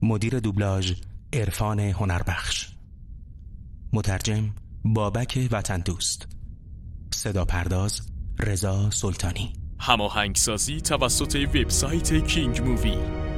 مدیر دوبلاژ عرفان هنربخش، مترجم بابک وطن دوست، صدا پرداز رضا سلطانی، هماهنگسازی توسط وبسایت کینگ مووی.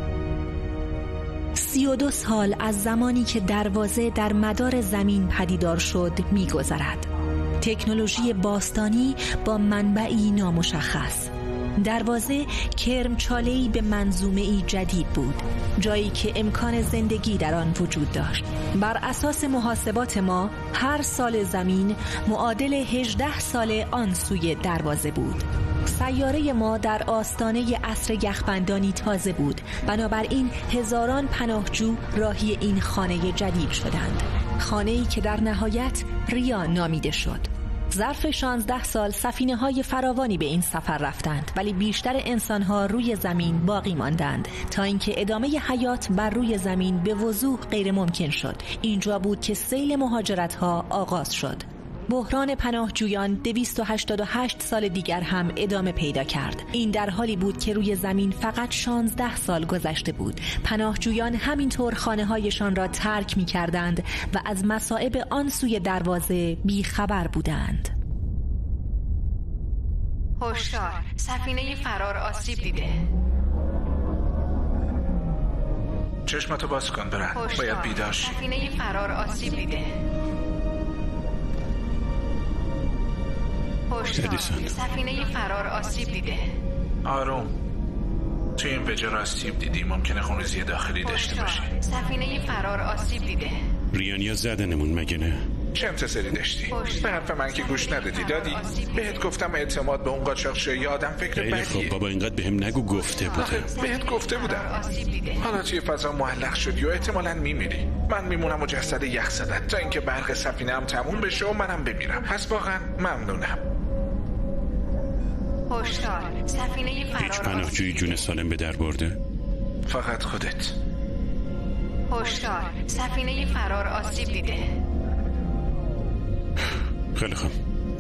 32 سال از زمانی که دروازه در مدار زمین پدیدار شد می‌گذرد. تکنولوژی باستانی با منبعی نامشخص. دروازه کرمچاله‌ای به منظومه‌ای جدید بود، جایی که امکان زندگی در آن وجود داشت. بر اساس محاسبات ما هر سال زمین معادل 18 سال آن سوی دروازه بود. سیاره ما در آستانه عصر یخبندانی تازه بود، بنابراین هزاران پناهجو راهی این خانه جدید شدند، خانه‌ای که در نهایت ریا نامیده شد. ظرف 16 سال سفینه‌های فراوانی به این سفر رفتند، ولی بیشتر انسان‌ها روی زمین باقی ماندند تا اینکه ادامه حیات بر روی زمین به وضوح غیر ممکن شد. اینجا بود که سیل مهاجرت‌ها آغاز شد. بحران پناهجویان 288 سال دیگر هم ادامه پیدا کرد. این در حالی بود که روی زمین فقط 16 سال گذشته بود. پناهجویان همینطور خانه‌هایشان را ترک می‌کردند و از مصائب آن سوی دروازه بیخبر بودند. هشدار، سفینه فرار آسیب دیده. چشمتو باز کن برن، باید بیدار شی. سفینه فرار آسیب دیده. ادیسون، سفینه فرار آسیب دیده. آروم. توی این وجه را آسیب دیدی، ممکنه خونریزی داخلی داشته باشی. سفینه فرار آسیب دیده. ریانیا زدنمون مگه نه؟ چه انتظاری داشتی؟ به حرف من که گوش ندادی دادی؟ بهت گفتم اعتماد به اون قاچاقچی آدم فکر بدیه. خب بابا اینقدر بهم نگو، گفته بوده. بهت گفته بودم. حالا توی فضا معلق شدی و احتمالاً میمیری. من میمونم و جسد یخ زدت تا اینکه برق سفینه هم تموم بشه و منم بمیرم. پس واقعا ممنونم. هشدار، سفینه فرار هیچ پناهجویی جون سالم به در برده؟ فقط خودت. هشدار، سفینه فرار آسیب دیده. خیلی خوب.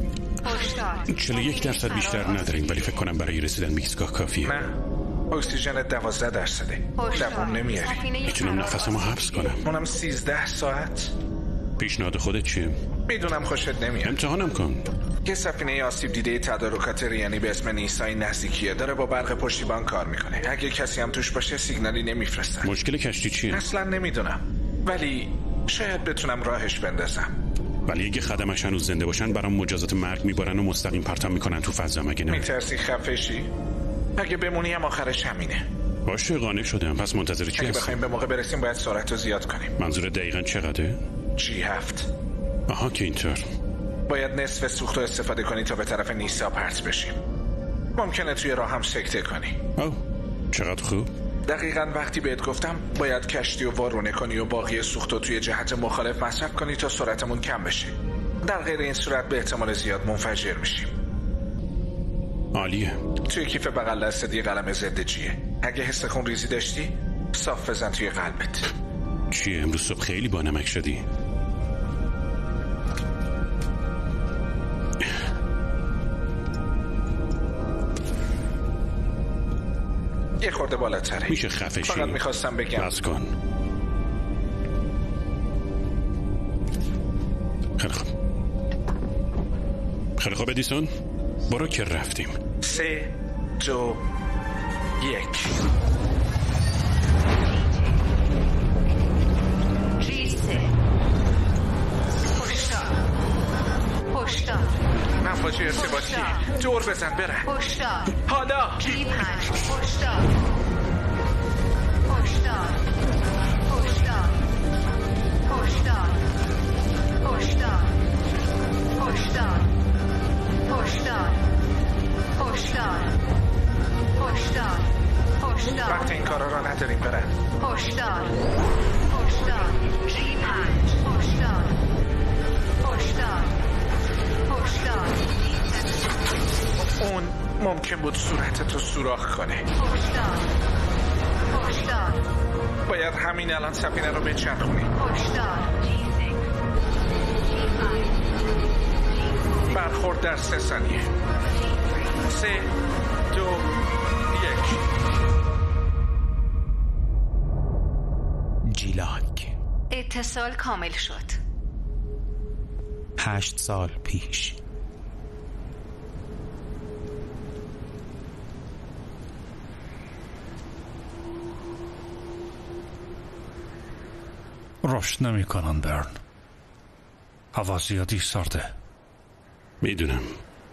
41% بیشتر نداریم، ولی فکر کنم برای رسیدن به ایستگاه کافیه. نه، اکسیژن 12%. دوام نمیاری. میتونم نفسمو حبس کنم. اونم 13 ساعت. پیشنهاد خودت چیه؟ میدونم خوشت نمیاد. امتحانم کن. یه سفینه آسیب دیده تدارکات ریانی به اسم نیسای نزدیکیه، داره با برق پشتیبان کار میکنه. اگه کسی هم توش باشه سیگنالی نمیفرستن. مشکل کشتی چیه؟ اصلا نمیدونم، ولی شاید بتونم راهش بندازم. ولی اگه خدمش هنوز زنده باشن برام مجازات مرگ میبرن و مستقیم پرتاب میکنن تو فضا، مگه نه؟ میترسی خفه شی؟ اگه بمونی هم آخرش همینه. باشه، قانع شدم. پس منتظر چی هستی؟ اگه بخوایم به موقع برسیم باید سرعت رو زیاد کنیم. منظور دقیقاً چقدره؟ G7. آها که اینطور. باید نصف سوخت رو استفاده کنی تا به طرف نیسا پرت بشیم. ممکنه توی راه هم سکته کنی. اوه، چقدر خوب. دقیقاً وقتی بهت گفتم باید کشتی رو وارونه کنی و باقی سوخت رو توی جهت مخالف مصرف کنی تا سرعتمون کم بشه. در غیر این صورت به احتمال زیاد منفجر میشیم. عالیه. توی کیف بغل دستت یه قلم ضد جیه. اگه حس خون ریزی داشتی صاف بزن توی قلبت. چیه امروز صبح خیلی با نمک شدی؟ یه خورده بالاتره. میشه خفه شی؟ فقط میخواستم بگم. بس کن. خیلی خوب ادیسون، برو که رفتیم. 3 2 1. هشدار. مواجه ارتباطی. دور بزن برن. هشدار. حالا. G5. هشدار. هشدار. هشدار. هشدار. هشدار. هشدار. هشدار. هشدار. هشدار. هشدار. وقت این کارا را نداریم برن. هشدار. هشدار. G5. هشدار. هشدار. هشدار. اون ممکن بود صورتتو سوراخ کنه. هشدار. هشدار. باید همین الان سفینه رو بچرخونی. هشدار. برخورد در 3 ثانیه. 3 2 1. اتصال کامل شد. 8 سال پیش. رشد نمی کنن برن. هوا زیادی سرده. میدونم،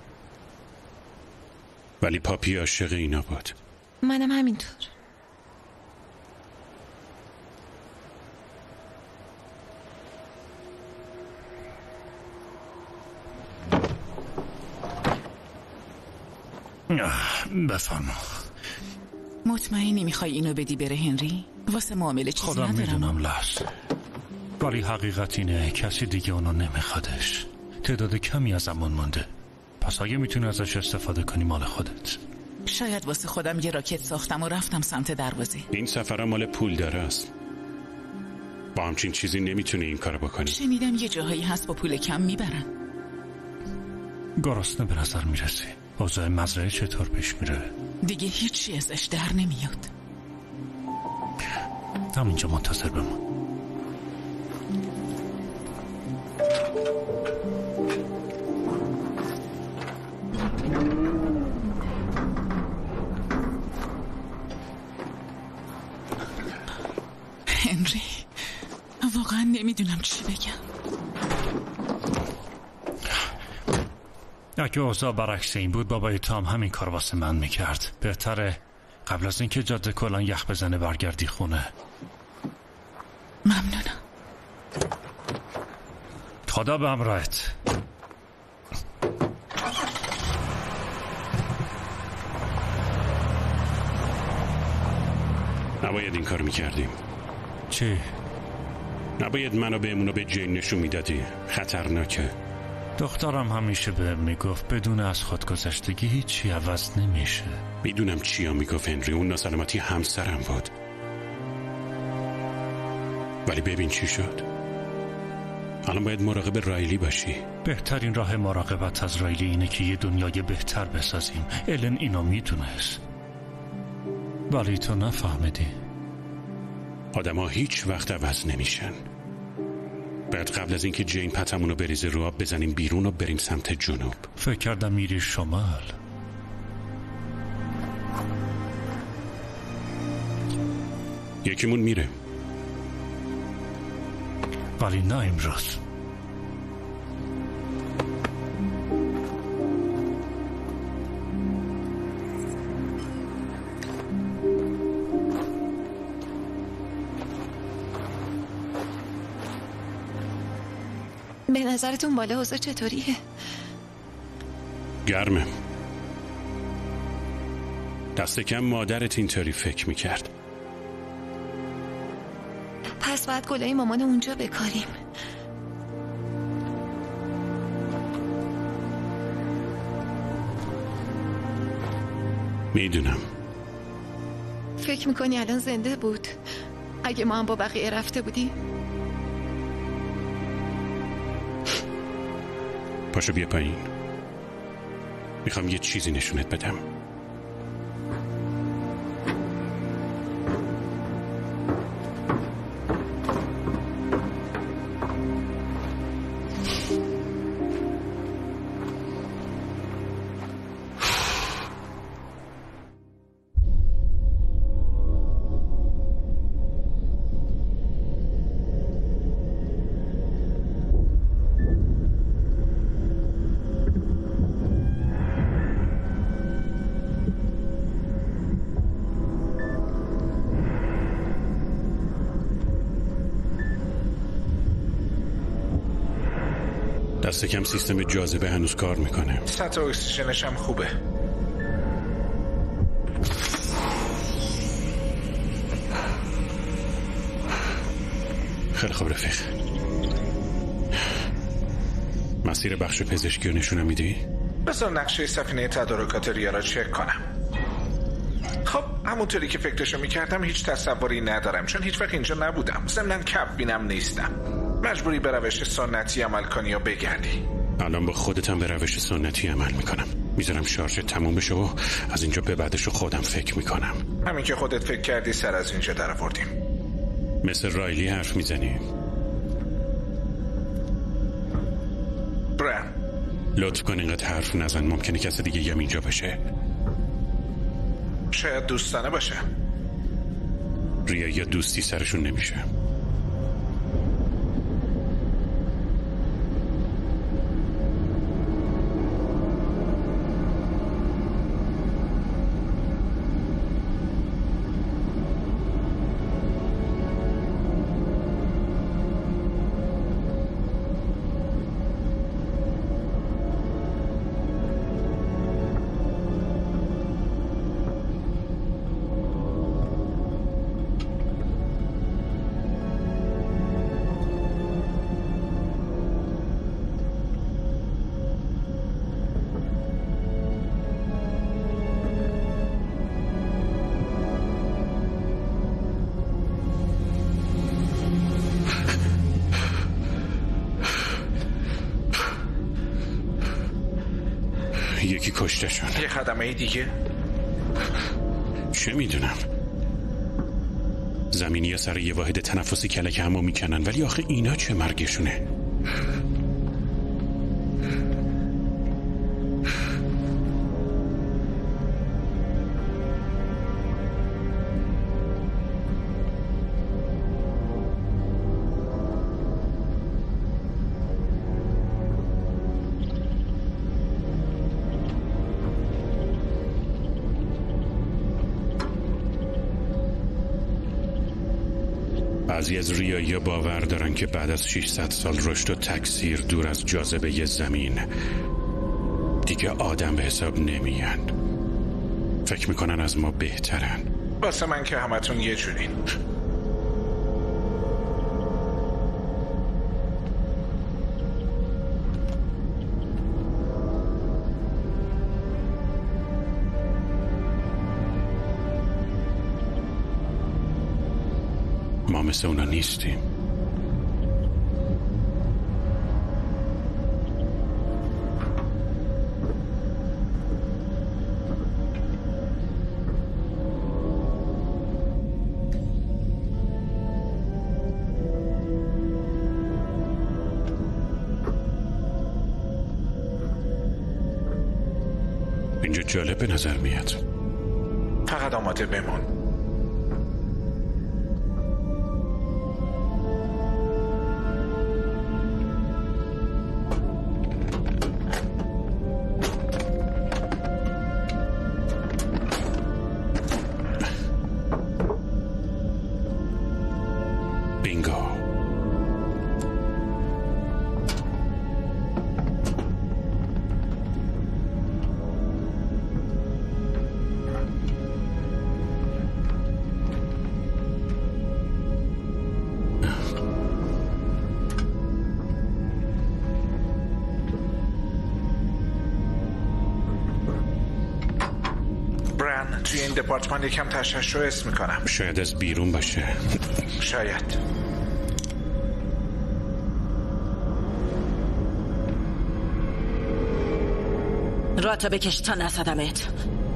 ولی پاپی عاشق اینا بود. منم همینطور. بفرما. مطمئنی میخوای اینو بدی بره هنری؟ واسه معامله چیزی خودم ندارم. میدونم لحظ، ولی حقیقت اینه کسی دیگه اونو نمیخوادش. تعداد کمی از زمان مونده، پس اگه میتونی ازش استفاده کنی مال خودت. شاید واسه خودم یه راکت ساختم و رفتم سمت دروازه. این سفر مال پول داره است. با همچین چیزی نمیتونی این کارو بکنی. شنیدم یه جاهایی هست با پول کم میبرن. گرسنه به نظر میرسی. اوضاع مزرعه چطور پیش میره؟ دیگه هیچی ازش در نمیاد. همینجا منتظر بمون. هنری، واقعا نمیدونم چی بگم. اگه اوضاع برعکس این بود بابای تام همین کار واسه من میکرد. بهتره قبل از اینکه جاده کلان یخ بزنه برگردی خونه. ممنونم. خدا به همراهت. نباید این کار میکردیم. چی؟ نباید منو بهمونو به جین نشون میدادی. خطرناکه. دخترم همیشه بهم میگفت بدون از خودگذشتگی هیچی عوض نمیشه. میدونم چیا میگفت هنری. اون ناسلامتی همسرم بود. ولی ببین چی شد. الان باید مراقب رایلی باشی. بهترین راه مراقبت از رایلی اینه که یه دنیای بهتر بسازیم. الن اینو میدونست، ولی تو نفهمیدی. آدما هیچ وقت عوض نمیشن. بعد قبل از اینکه جین پتمونو بریزه رو آب بزنیم بیرون و بریم سمت جنوب. فکر کردم میری شمال. یکیمون میره، ولی نه امروز. به نظرتون بالا اوضاع چطوریه؟ گرمه. دست کم مادرت اینطوری فکر میکرد. پس باید گلای مامان اونجا بکاریم. میدونم. فکر میکنی الان زنده بود؟ اگه ما هم با بقیه رفته بودیم؟ پاشو بیا پایین. میخوام یه چیزی نشونت بدم. دست کم سیستم جاذبه هنوز کار میکنه. سطح اکسیژنش هم خوبه. خیلی خوب رفیق. مسیر بخش پزشکی رو نشونم میدی؟ بذار نقشه سفینه تدارکات ریا را چک کنم. خب همونطوری که فکرشو میکردم هیچ تصوری ندارم، چون هیچ وقت اینجا نبودم. ضمناً کپ بینم نیستم. مجبوری به روش سنتی عمل کنی و بگردی. الان با خودتم به روش سنتی عمل میکنم. میذارم شارژ تموم بشه و از اینجا به بعدشو خودم فکر میکنم. همین که خودت فکر کردی سر از اینجا در آوردیم. مثل رایلی حرف میزنی؟ لطف کن اینقدر حرف نزن، ممکنه کسی دیگه هم اینجا باشه. شاید دوستانه باشه. ریا یا دوستی سرشون نمیشه. یکی کشتشون. یه خدمه دیگه؟ چه میدونم. زمینی ها سر یه واحد تنفسی کلک همو میکنن، ولی آخه اینا چه مرگشونه؟ بعضی از ریایی باور دارن که بعد از 600 سال رشد و تکثیر دور از جاذبه زمین دیگه آدم به حساب نمیان. فکر میکنن از ما بهترن. واسه من که همتون یه جورین. ما مثل اونا نیستیم. اینجا جالب به نظر میاد. فقط آماده بمون. بینگو. بران توی این دپارتمان یکم تشعشع حس میکنم. شاید از بیرون باشه. شاید. راتو بکش تا نزدمت.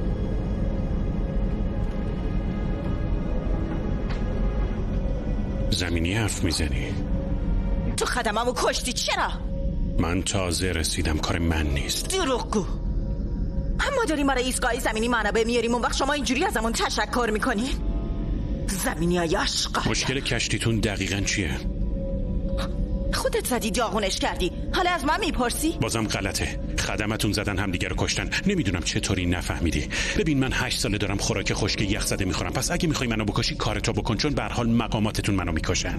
زمینی حرف میزنی؟ تو خدممو کشتی. چرا؟ من تازه رسیدم، کار من نیست. دروغگو. اما داریم برای ایستگاه زمینی منابع میاریم، اون وقت شما اینجوری ازمون تشکر میکنی؟ زمینی های اشغال. مشکل کشتیتون دقیقاً چیه؟ خودت زدی داغونش کردی، حالا از من میپرسی؟ بازم غلطه. خدمتون زدن همدیگه رو کشتن. نمیدونم چطوری نفهمیدی. ببین من 8 ساله دارم خوراک خشک یخ زده میخورم، پس اگه میخوای منو بکشی کارتو بکن، چون به هر حال مقاماتتون منو میکشن.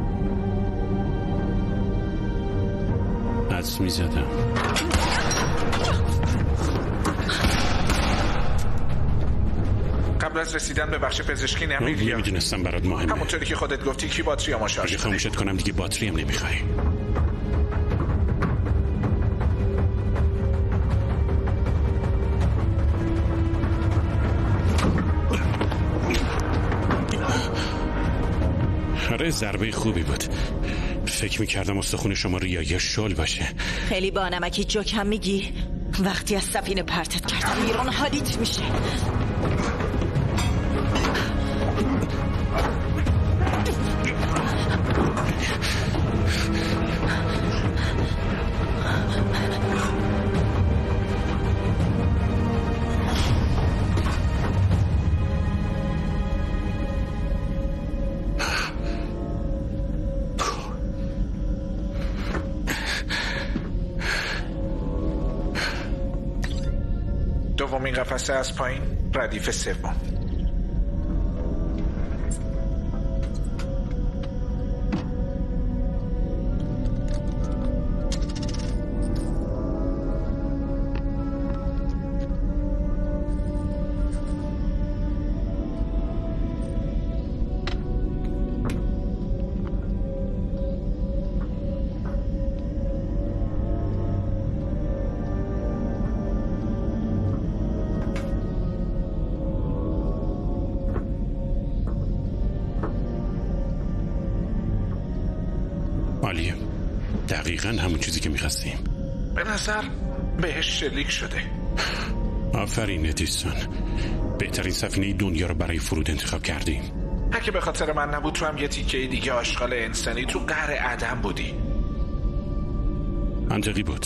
حدس میزدم. قبل از رسیدن به بخش پزشکی نمیری؟ نمیدونستم برات مهمه. همونطوری که خودت گفتی کی باتریامو شارژ اگه خاموشت کنم دیگه باتری هم نمیخوای. آره ضربه خوبی بود. فکر میکردم استخون شما ریایی شل باشه. خیلی با نمکی جوکم میگی. وقتی از سفینه پرتت کردم بیرون حالیت میشه. دومین قفسه از پایین، ردیف سوم. عالیه، دقیقاً همون چیزی که می‌خواستیم. به نظر بهش شلیک شده. آفرین ادیسون، بهترین سفینه دنیا رو برای فرود انتخاب کردیم. اگه به خاطر من نبود تو هم یه تیکه دیگه آشغال انسانی تو قعر عدم بودی. منطقی بود.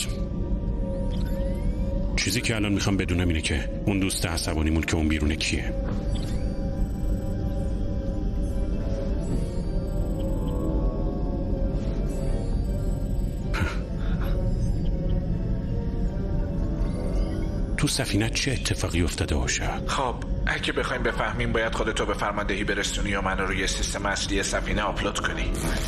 چیزی که الان میخوام بدونم اینه که اون دوست عصبانیمون که اون بیرونه کیه؟ تو سفینه چه اتفاقی افتاده باشه؟ خب اگه بخوایم بفهمیم باید خودتو به فرماندهی برسونی و منو روی سیستم اصلی سفینه آپلود کنی.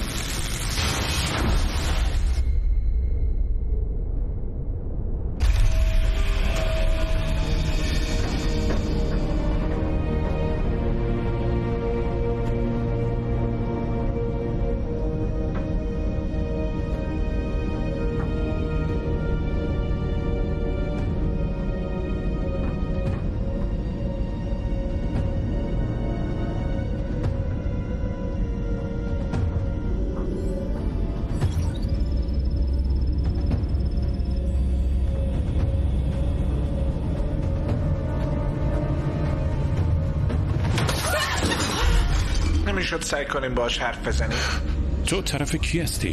نمیشد سعی کنیم باهاش حرف بزنیم؟ تو طرف کی هستی؟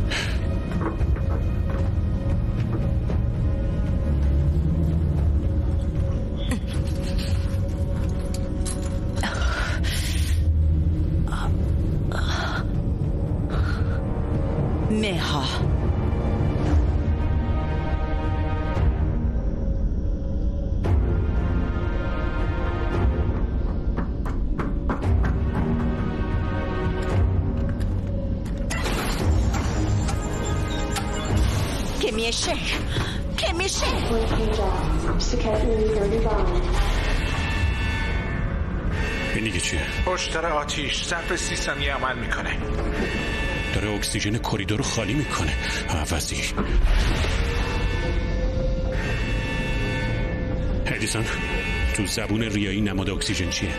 مها که میشه این دیگه چیه؟ هشدار آتیش ظرف 30 ثانیه عمل میکنه. داره اکسیژن کریدور رو خالی میکنه. عوضی ادیسون، تو زبون ریایی نماد اکسیژن چیه؟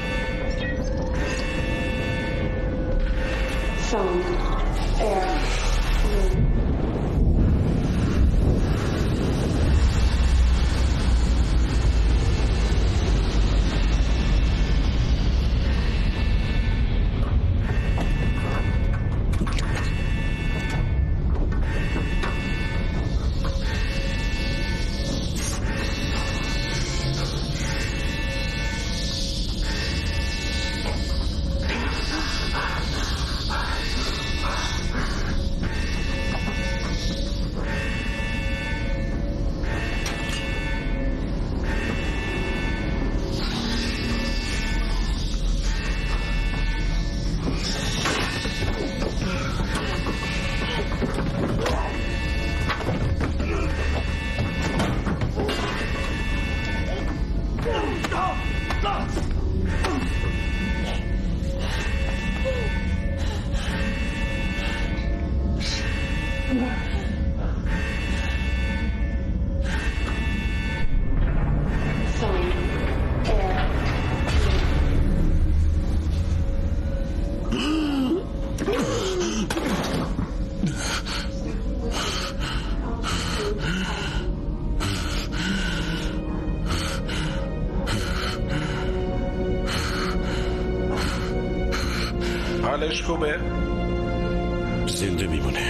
حالش خوبه؟ زنده میمونه.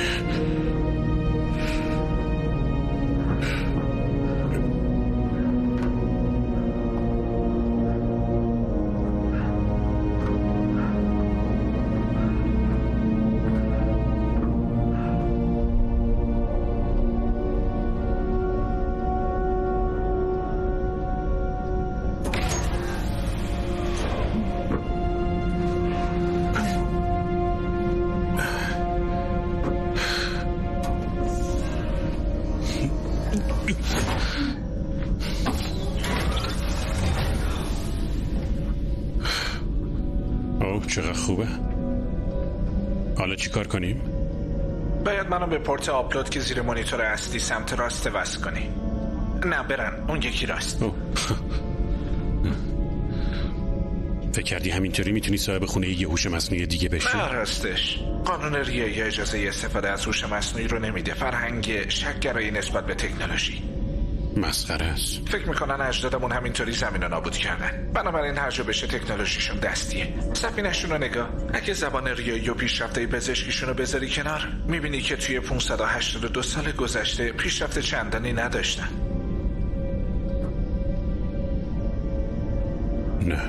اوه چقدر خوبه. حالا چی کار کنیم؟ باید منو به پورت آپلود که زیر مانیتور اصلی سمت راست وصل کنی. نه برن اون یکی راست. فکر کردی همینطوری میتونی صاحب خونه یه هوش مصنوعی دیگه بشی؟ نه راستش قانون ریایی اجازه استفاده از هوش مصنوعی رو نمیده. فرهنگ شک‌گرایی نسبت به تکنولوژی مسخره است. فکر میکنن اجدادمون همینطوری زمین رو نابود کردن، بنابراین هر جا بشه تکنولوژیشون دستیه. سفینه‌شون رو نگاه. اگه زبان ریایی و پیشرفته پزشکیشون رو بذاری کنار میبینی که توی 582 سال گذشته پیشرفت چندانی نداشتن. نه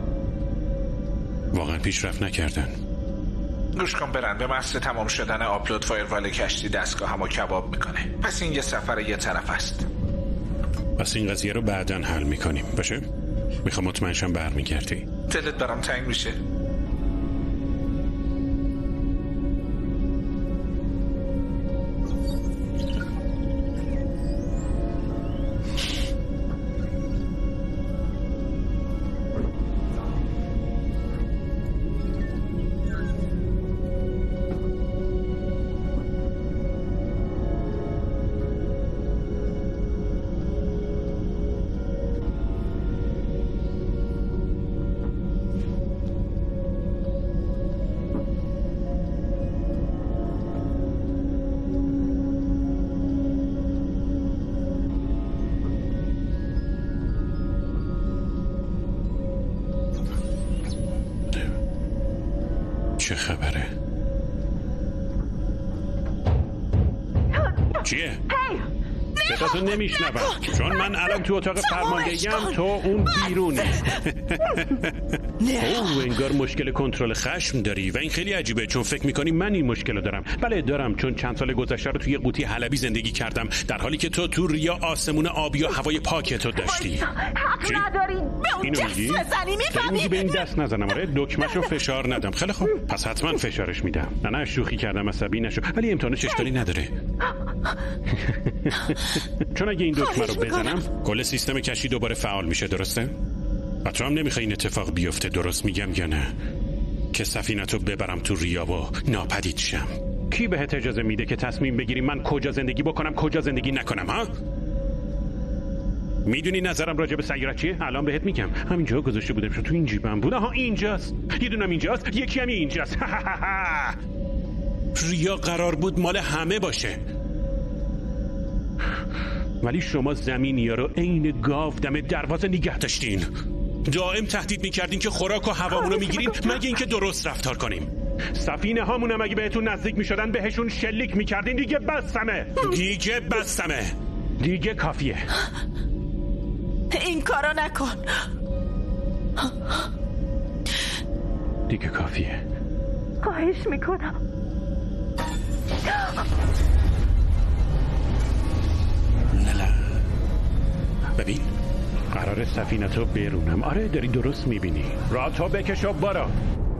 واقعا پیشرفت نکردن. گوش کن برن، به محض تمام شدن آپلود فایروال کشتی دستگاه همو کباب میکنه. پس این یه سفر یه طرف است. پس این قضیه رو بعداً حل میکنیم باشه؟ میخوام مطمئن شم برمیگردی. دلت برام تنگ میشه. چه خبره؟ چیه؟ صداتو نمیشنوم چون من الان تو اتاق فرماندهیم، تو اون بیرونی. اوه انگار مشکل کنترل خشم داری و این خیلی عجیبه چون فکر میکنی من این مشکل دارم. بله دارم، چون چند سال گذشته رو توی قوطی حلبی زندگی کردم در حالی که تو ریا آسمون آبی و هوای پاک تو داشتی. حق نداری به اون دست بزنی. میفهمی؟ به این دست نزنم. آره دکمه‌شو فشار ندم. خیلی خوب پس حتما فشارش میدم. نه شوخی کردم، عصبی نشو، ولی امتحانش اشکالی نداره. چون اگه این دکمه رو بزنم کل سیستم کشتی دوباره فعال میشه، درسته؟ و تو هم نمیخوای این اتفاق بیفته، درست میگم یا نه؟ که سفینه‌تو ببرم تو ریا و ناپدید شم. کی بهت اجازه میده که تصمیم بگیری من کجا زندگی بکنم کجا زندگی نکنم ها؟ میدونی نظرم راجع به سیارت چیه؟ الان بهت میگم. همینجا گذاشته بودم تو این جیبم بود. آها اینجاست. یه دونم اینجاست، یکی هم اینجاست. ریا قرار بود مال همه باشه، ولی شما زمینی ها رو عین گاو دم دروازه نگه داشتین. دائم تهدید میکردین که خوراک و هوامون رو میگیریم مگه اینکه درست رفتار کنیم. سفینه هامون هم اگه بهتون نزدیک میشدن بهشون شلیک میکردین. دیگه بسمه. دیگه کافیه. این کارو نکن. دیگه کافیه. خواهش میکنم. نه ببین قرار سفینه‌تو برونم. آره داری درست میبینی. راه بکش و برو.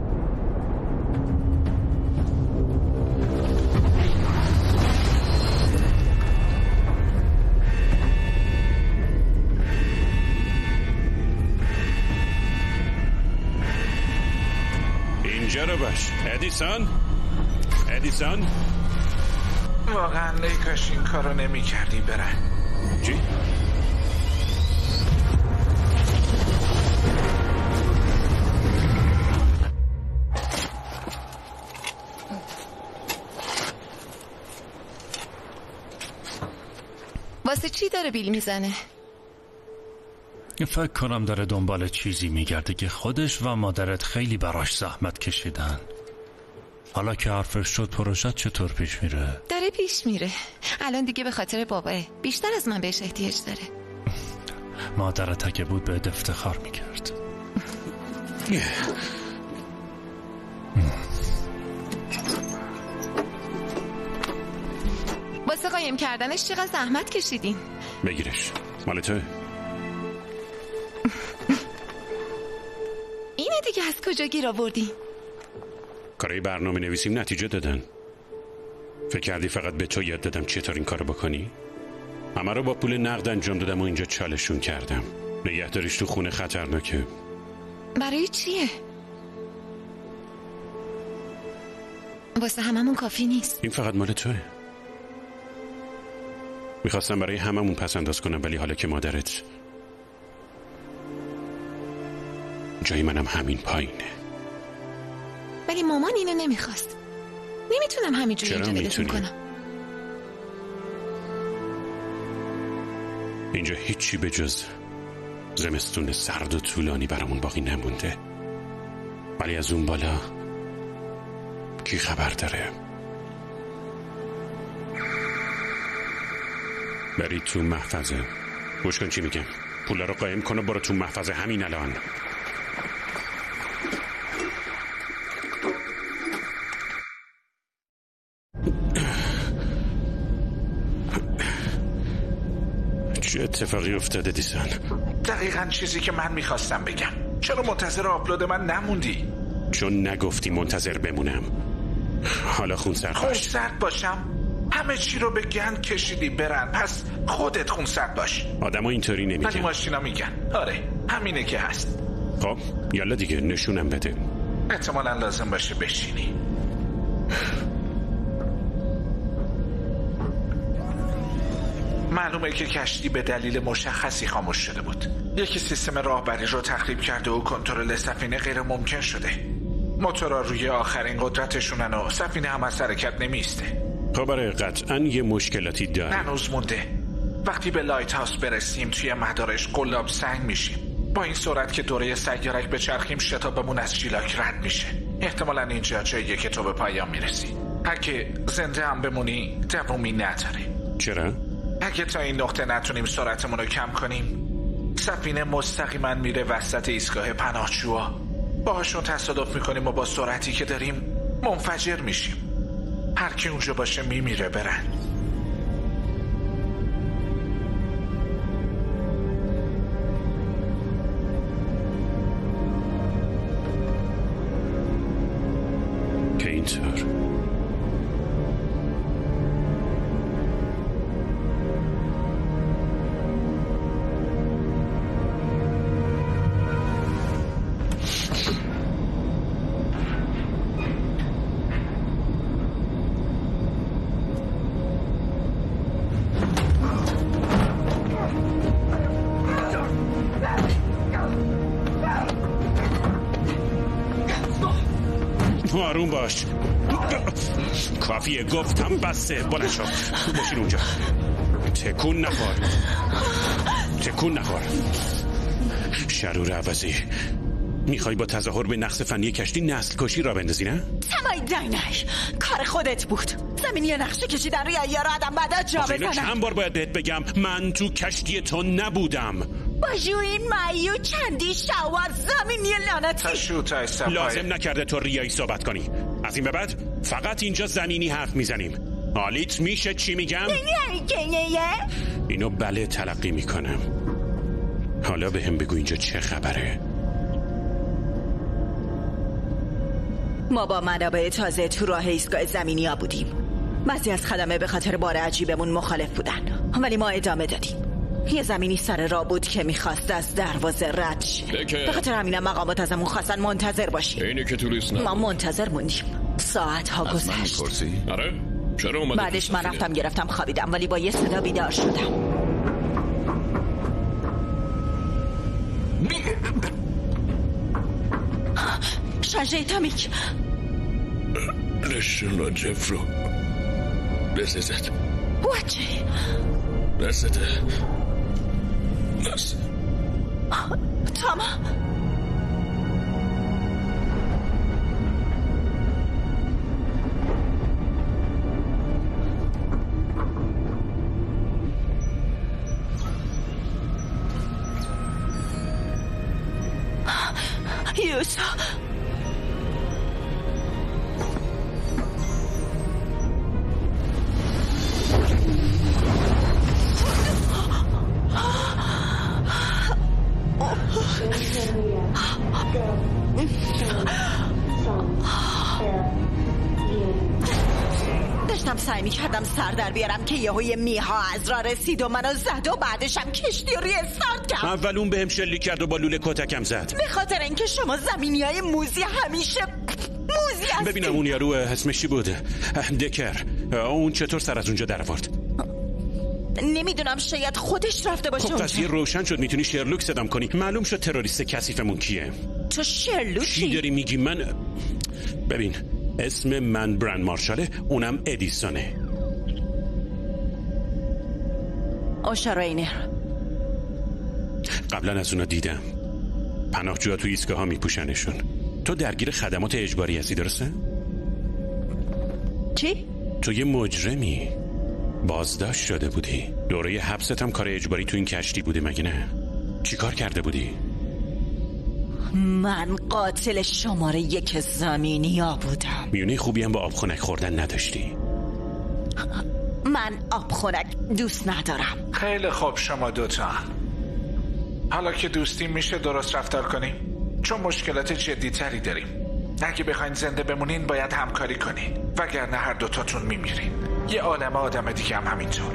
اینجا رو باش. ادیسون واقعا کاش این کارو نمی کردی. برن چی؟ واسه چی داره بیل میزنه؟ فکر کنم داره دنبال چیزی میگرده که خودش و مادرت خیلی براش زحمت کشیدن. حالا که حرفش شد پروژه چطور پیش میره؟ داره پیش میره. الان دیگه به خاطر باباه. بیشتر از من بهش احتیاج داره. مادرت اگه بود بهت افتخار میکرد. واسه قایم کردنش چقدر زحمت کشیدین. بگیرش، مال توه. اینه دیگه، از کجا گیر آوردی؟ کارهای برنامه نویسیم نتیجه دادن. فکر کردی فقط به تو یاد دادم چطور این کارو بکنی؟ همه رو با پول نقد انجام دادم و اینجا چالشون کردم. نگهداریش تو خونه خطرناکه. برای چیه؟ واسه هممون کافی نیست. این فقط مال توه. میخواستم برای هممون پس انداز کنم، ولی حالا که مادرت، جای منم همین پایینه. ولی مامان اینو نمیخواست. نمیتونم همینجوری اینجا ولتون کنم. اینجا هیچی به جز زمستون سرد و طولانی برامون باقی نمونده. ولی از اون بالا کی خبر داره؟ برید تو محفظه. گوش کن چی میگم. پولا رو قایم کن و برو تو محفظه همین الان. چه اتفاقی افتاده دیسان؟ دقیقاً چیزی که من میخواستم بگم. چرا منتظر آپلود من نموندی؟ چون نگفتی منتظر بمونم. حالا خونسرد باش. خونسرد باشم؟ همه چی رو به گند کشیدی برن، پس خودت خونسرد باش. آدم ها اینطوری نمیگن. ولی ماشینا میگن. آره همینه که هست. خب یالا دیگه نشونم بده. احتمالاً لازم باشه بشینی. معلومه که کشتی به دلیل مشخصی خاموش شده بود. یکی سیستم راهبری رو تخریب کرده و کنترل سفینه غیر ممکن شده. موتورها روی آخرین قدرتشونن و سفینه هم از حرکت نمیسته. خب قطعاً یه مشکلاتی داره. هنوز مونده. وقتی به لایت هاوس برسیم توی مدارش قلاب سنگ میشیم. با این سرعت که دوره سیارک به چرخیم شتابمون از شیلاک رد میشه. احتمالاً اینجا جاییه که تو به پایان میرسی. اگه زنده هم بمونی دوامی نداره. چرا؟ اگه تا این نقطه نتونیم سرعتمون رو کم کنیم، سفینه مستقیما میره وسط ایستگاه پناهجوها. باهاشون تصادف میکنیم و با سرعتی که داریم منفجر میشیم. هر کی اونجا باشه میمیره برن. که اینطور آروم باش. کافیه گفتم بسته. بلند شو. باشین اونجا. تکون نخور. تکون نخور. شرور عوضی، میخوای با تظاهر به نقص فنی کشتی نسل کشی را بندازی نه؟ تمای داینای کار خودت بود. زمینی نقشه کشیدن روی ایار آدم بعدا جا بزنم. چند بار باید بهت بگم من تو کشتی تو نبودم. با جوین مایو چندی شوار زمینی لعنتی. لازم نکرده تو ریایی صحبت کنی. از این به بعد فقط اینجا زمینی حرف میزنیم. حالیت میشه چی میگم؟ اینو بله تلقی میکنم. حالا به هم بگو اینجا چه خبره؟ ما با منابع تازه تو راه ایستگاه زمینی ها بودیم. بعضی از خدمه به خاطر بار عجیبمون مخالف بودن، ولی ما ادامه دادیم. یه زمینی سر راه بود که میخواست از دروازه رد شه. به خاطر همینم مقامات ازمون خواستن منتظر باشیم. اینه که توریست نبود. ما منتظر موندیم. ساعت ها گذشت. آره؟ چرا اومدی؟ بعدش من رفتم گرفتم خوابیدم، ولی با یه صدا بیدار شدم. شارژ اتمیک. نشونا جفرو. This is it. What? That's it. That's... Tom. Yusa. سعی میکردم سر در بیارم که یهوی میها از راه رسید و منو زد و بعدش هم کشتی رو ریستارت کرد. اول اون بهم شلیک کرد و با لوله کتکم زد. به خاطر اینکه شما زمینیای موزی همیشه موزی هستی. ببینم اون یارو اسمش چی بود؟ دکر. اون چطور سر از اونجا در آورد؟ نمیدونم، شاید خودش رفته باشه. خب قضیه روشن شد، میتونی شرلوک صدام کنی. معلوم شد تروریست کثیفمون کیه. تو شرلوکی؟ چی داری میگی؟ من ببین اسم من برند مارشاله، اونم ادیسونه. اوشا رینر. قبلا از اونا دیدم. پناهجوها تو ایستگاه ها میپوشنشون. تو درگیر خدمات اجباری هستی درسته؟ چی؟ تو یه مجرمی، بازداشت شده بودی. دوره حبست هم کار اجباری تو این کشتی بوده مگه نه؟ چی کار کرده بودی؟ من قاتل شماره 1 زمینیا بودم. میونه خوبی هم با آب خنک خوردن نداشتی. من آب خنک دوست ندارم. خیلی خوب شما دوتا، حالا که دوستیم میشه درست رفتار کنیم؟ چون مشکلات جدی تری داریم. اگه بخواین زنده بمونین باید همکاری کنین، وگرنه هر دوتاتون میمیرین. یه عالمه آدم دیگه هم همینطور.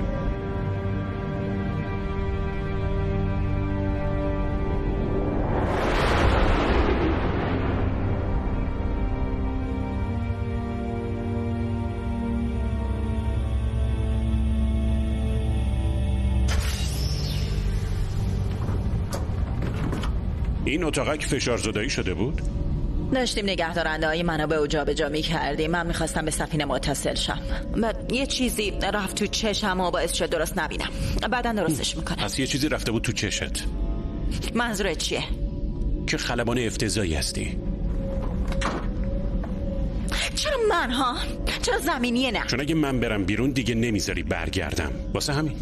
این اتاقک فشار زدایی شده بود؟ داشتیم نگهدارنده های منابع و جا به جا می کردیم. من میخواستم به سفینه متصل شم و یه چیزی رفت تو چشم و باعث شد درست نبینم. بعدن درستش میکنم. پس یه چیزی رفته بود تو چشت. منظورت چیه؟ که خلبان افتضاحی هستی. چرا من ها؟ چرا زمینیه نه؟ چون اگه من برم بیرون دیگه نمیذاری برگردم، واسه همین.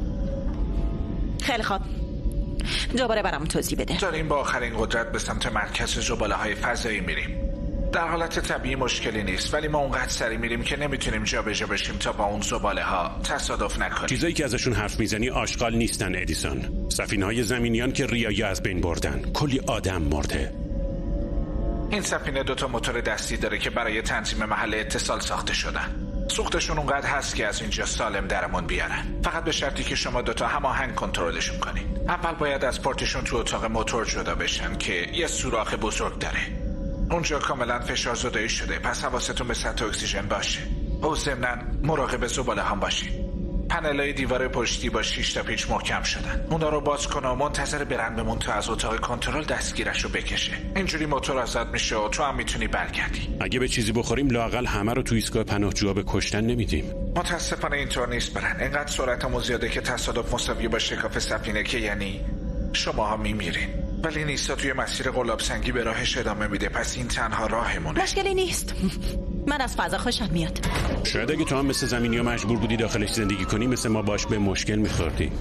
خیلی خوب، دوباره برام توضیح بده. داریم با آخرین قدرت به سمت مرکز زباله‌های فضایی میریم. در حالت طبیعی مشکلی نیست، ولی ما اونقدر سری میریم که نمیتونیم جابجا بشیم تا با اون زباله‌ها تصادف نکنیم. چیزایی که ازشون حرف میزنی آشغال نیستن ادیسون. سفینه‌های زمینیان که ریایی از بین بردن. کلی آدم مرده. این سفینه 2 موتور دستی داره که برای تنظیم محل اتصال ساخته شدن. سوختشون اونقدر هست که از اینجا سالم درمون بیارن، فقط به شرطی که شما دوتا هماهنگ کنترلشون کنین. اول باید از پورتشون تو اتاق موتور جدا بشن که یه سوراخ بزرگ داره. اونجا کاملا فشار زدایی شده، پس حواستون به سطح اکسیژن باشه. و ضمناً مراقب زباله هم باشین. پنلای دیوار پشتی با 6 تا پیچ محکم شدن. اونا رو باز کن و منتظر برن بمون تا از اتاق کنترل دستگیرش رو بکشه. اینجوری موتور آزاد میشه و تو هم میتونی برگردی. اگه به چیزی بخوریم لااقل همه رو تو ایستگاه پناهجوها به کشتن نمیدیم. متاسفانه اینطور نیست برن. اینقدر سرعتمون زیاده که تصادف مساوی با شکاف سفینه، که یعنی شماها میمیرین. ولی نیستا توی مسیر قلاب سنگی به راهش ادامه میده، پس این تنها راهمونه. مشکلی نیست. من از فضا خوشم میاد. شاید اگه تو هم مثل زمینی‌ها مجبور بودی داخلش زندگی کنی، مثل ما باش به مشکل میخوردی.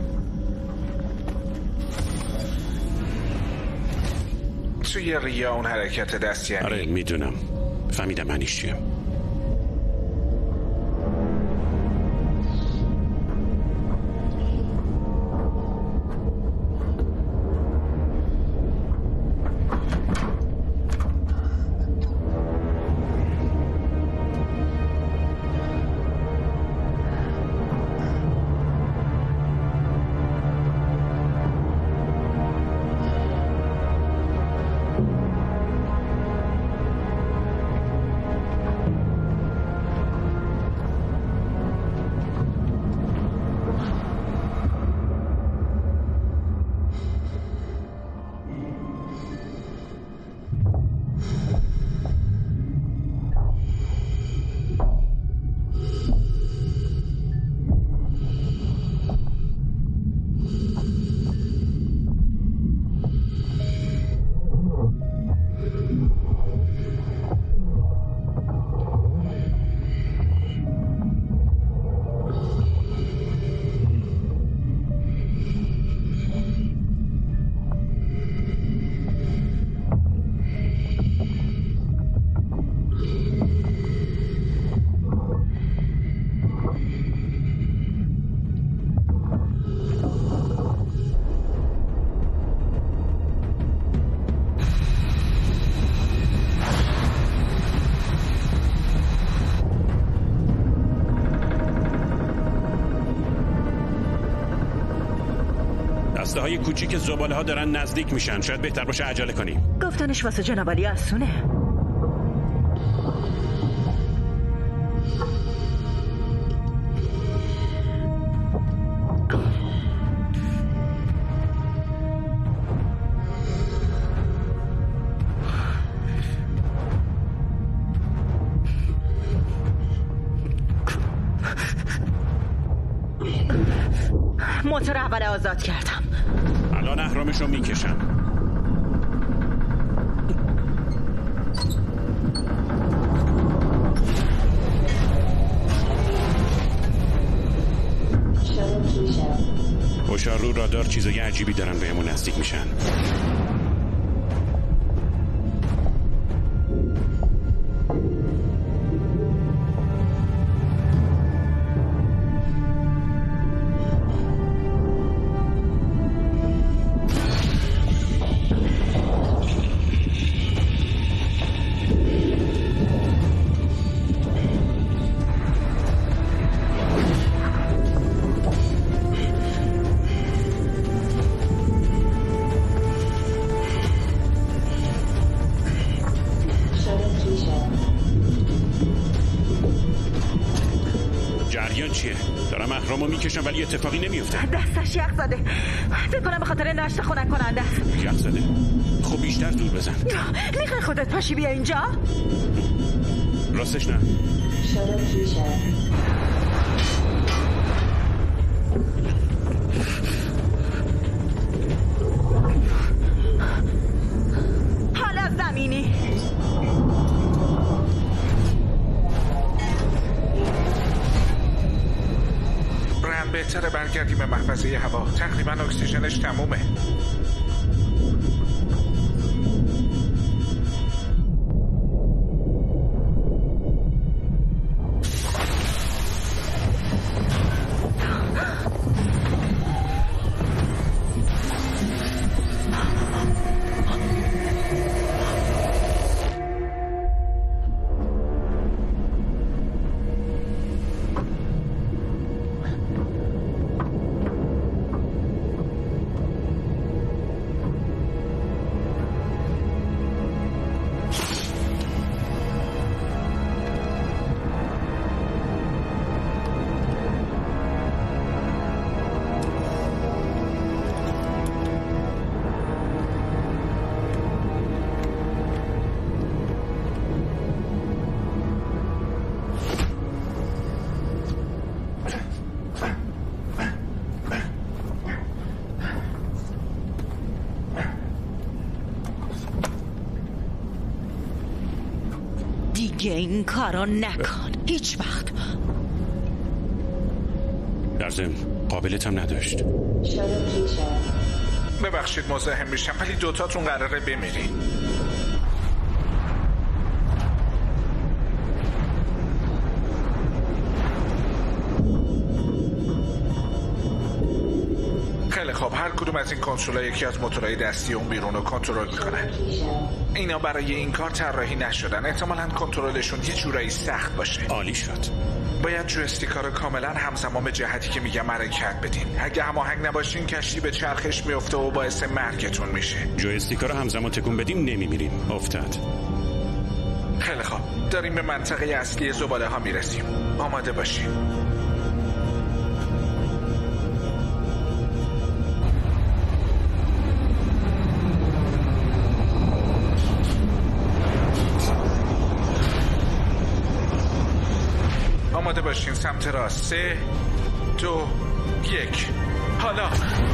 توی ریا اون حرکت دست یعنی؟ آره میدونم، فهمیدم معنیش چیه. دسته های کوچیک زباله ها دارن نزدیک میشن. شاید بهتر باشه عجله کنیم. گفتنش واسه جناب علی آسونه. موتور اول آزاد کردم. الان اهرامشو میکشم. هشدار رو رادار چیزای عجیبی دارن بهمون نزدیک میشن. اهرامو میکشم ولی اتفاقی نمیفته. دستش یخ زده. فکر کنم به خاطر نشت خنک کننده است. یخ زده؟ خب بیشتر زور بزن. میخوای خودت پاشی بیا اینجا؟ راستش نه. حالا زمینی. بهتره برگردیم به محفظه هوا. تقریبا اکسیژنش تمومه. این کارو نکن هیچ وقت. در ضمن قابلتم نداشت. ببخشید مزاحم میشم ولی دوتاتون قراره بمیرین. خیلی خب، هر کدوم از این کنترل‌ها یکی از موتورهای دستی اون بیرون رو کنترل میکنن. اینا برای این کار طراحی نشدن. احتمالاً کنترلشون یه جورایی سخت باشه. عالی شد. باید جویستیکا رو کاملا همزمان به جهتی که میگم حرکت بدین. اگه هماهنگ نباشین کشتی به چرخش میفته و باعث مرگتون میشه. جویستیکا رو همزمان تکون بدیم نمیمیریم. افتاد. خیلی خوب، داریم به منطقه اصلی زباله ها میرسیم. آماده باشین. آماده باشین سمت راست. 3 2 1 حالا.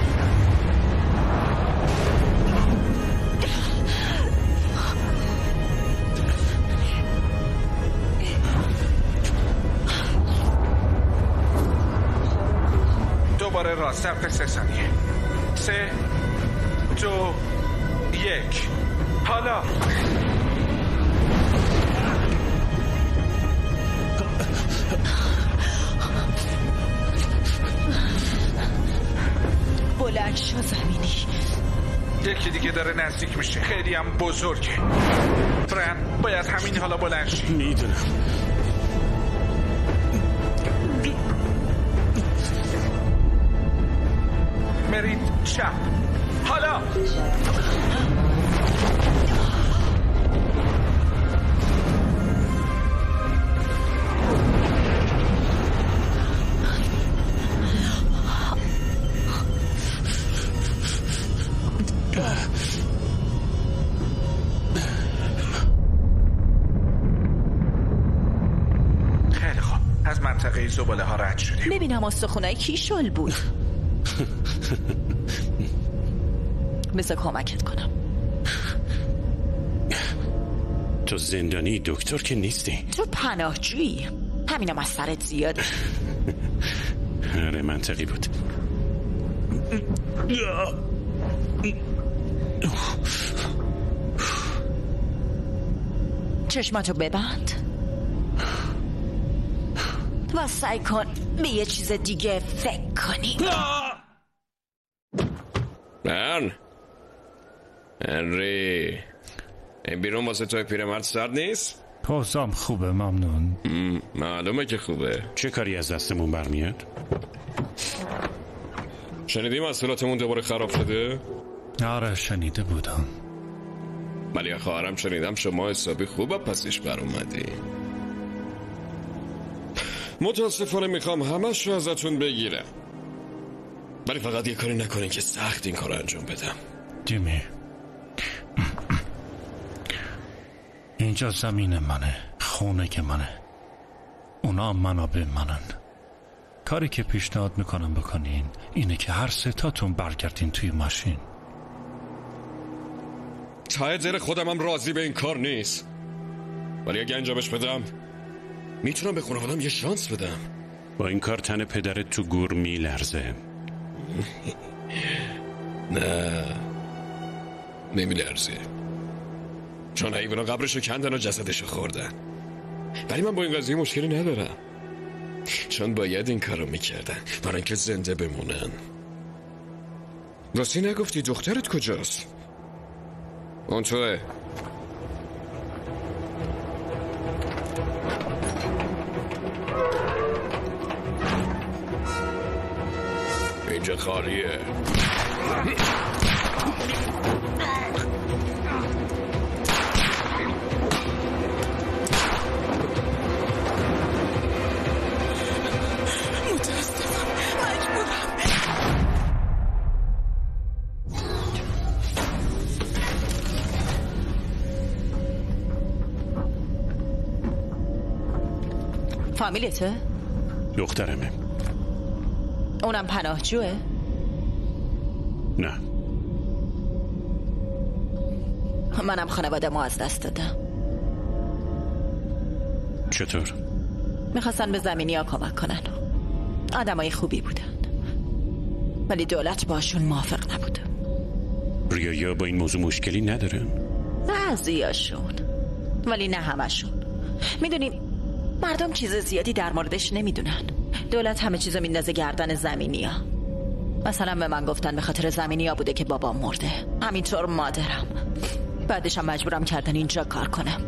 دوباره راست ظرف 3 ثانیه. 3 2 1 حالا. بلند شو زمینی. یکی دیگه داره نزدیک میشه. خیلی هم بزرگه. فرن باید همین حالا بلند شی. میدونم. برید چپ. حالا خیلی خوب، از منطقه زباله ها رد شدیم. ببینم استخونای کی شل بود. بذار کمکت کنم. تو زندانی، دکتر که نیستی. تو پناهجویی. همینم از سرت زیاده. آره منطقی بود. چشماتو ببند و سعی کن به یه چیز دیگه فکر کنی. هنری، این بیرون واسه توی پیرمرد سرد نیست؟ پوزام خوبه، ممنون. معلومه که خوبه. چه کاری از دستمون برمیاد؟ شنیدی محصولاتمون دوباره خراب شده؟ آره شنیده بودم. ولی خواهرم شنیدم شما حسابی خوب پسش بر اومدی. متاسفانه میخوام همش رو ازتون بگیرم، ولی فقط یه کاری نکنین که سخت این کار انجام بدم. جیمی، اینجا زمین منه، خونه که منه، اونا منابع منن. کاری که پیشنهاد میکنم بکنین اینه که هر سه تاتون برگردین توی ماشین. ته دل خودم هم راضی به این کار نیست، ولی اگه انجامش بدم میتونم به خانوادم یه شانس بدم. با این کار تن پدرت تو گور میلرزه. نه نمیلرزه، چون حیوانا قبرشو کندن و جسدشو خوردن. ولی من با این قضیه مشکلی ندارم، چون باید این کارو میکردن برای اینکه زنده بمونن. راستی نگفتی دخترت کجاست؟ اون توه. اینجا خالیه. فامیلته؟ دخترمه. اونم پناهجوه؟ نه. منم خانواده ما از دست دادم. چطور؟ میخواستن به زمینی ها کمک کنن. آدمای خوبی بودن، ولی دولت باشون موافق نبود. ریایا با این موضوع مشکلی ندارن؟ بعضیاشون، ولی نه همشون. میدونین مردم چیز زیادی در موردش نمیدونن. دولت همه چیزو میندازه گردن زمینیا. مثلا به من گفتن به خاطر زمینیا بوده که بابام مرده، همینطور مادرم. بعدش هم مجبورم کردن اینجا کار کنم.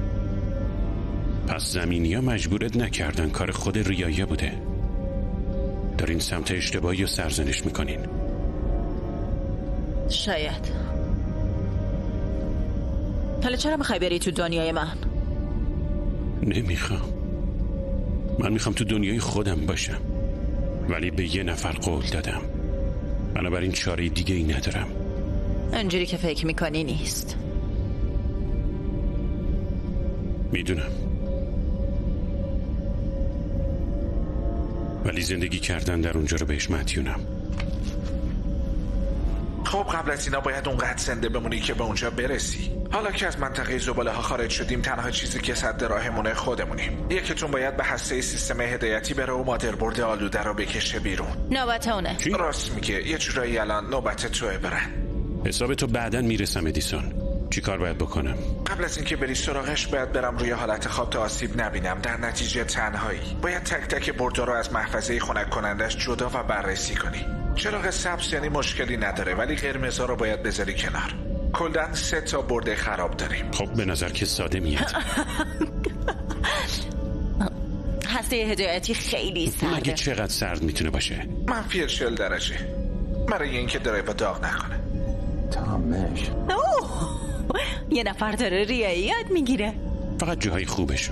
پس زمینیا مجبورت نکردن، کار خود ریایا بوده. دارین سمت اشتباهی و سرزنش میکنین. شاید. حالا چرا میخوای بری تو دنیای من؟ نمیخوام. من میخوام تو دنیای خودم باشم، ولی به یه نفر قول دادم، بنابراین چاره دیگه ای ندارم. اینجوری که فکر میکنی نیست. میدونم، ولی زندگی کردن در اونجا رو بهش مدیونم. خب قبل از اینا باید اونقدر زنده بمونی که به اونجا برسی. حالا که از منطقه زباله ها خارج شدیم، تنها چیزی که سد راهمونه خودمونیم. یکیتون باید به هسته سیستم هدایتی بره و مادربرد آلوده رو بکشه بیرون. نوبت اونه. راست میگه، یه جورایی الان نوبت توه برن. حساب تو بعداً میرسم ادیسون. چی کار باید بکنم؟ قبل از اینکه بری سراغش باید برم روی حالت خواب تا آسیب نبینم. در نتیجه تنهایی باید تک تک بردا رو از محفظه خنک کنندش جدا و بررسی کنی. چراغ سبز یعنی مشکلی نداره، ولی قرمزا رو باید بذاری کنار. کلاً 3 تا برده خراب داریم. خب به نظر که ساده میاد. هسته هدایتی خیلی سرده. مگه چقدر سرد میتونه باشه؟ -40 درجه. برای اینکه درایو داغ نکنه. تامش یه نفر داره ریایی یاد میگیره. فقط جاهای خوبشو.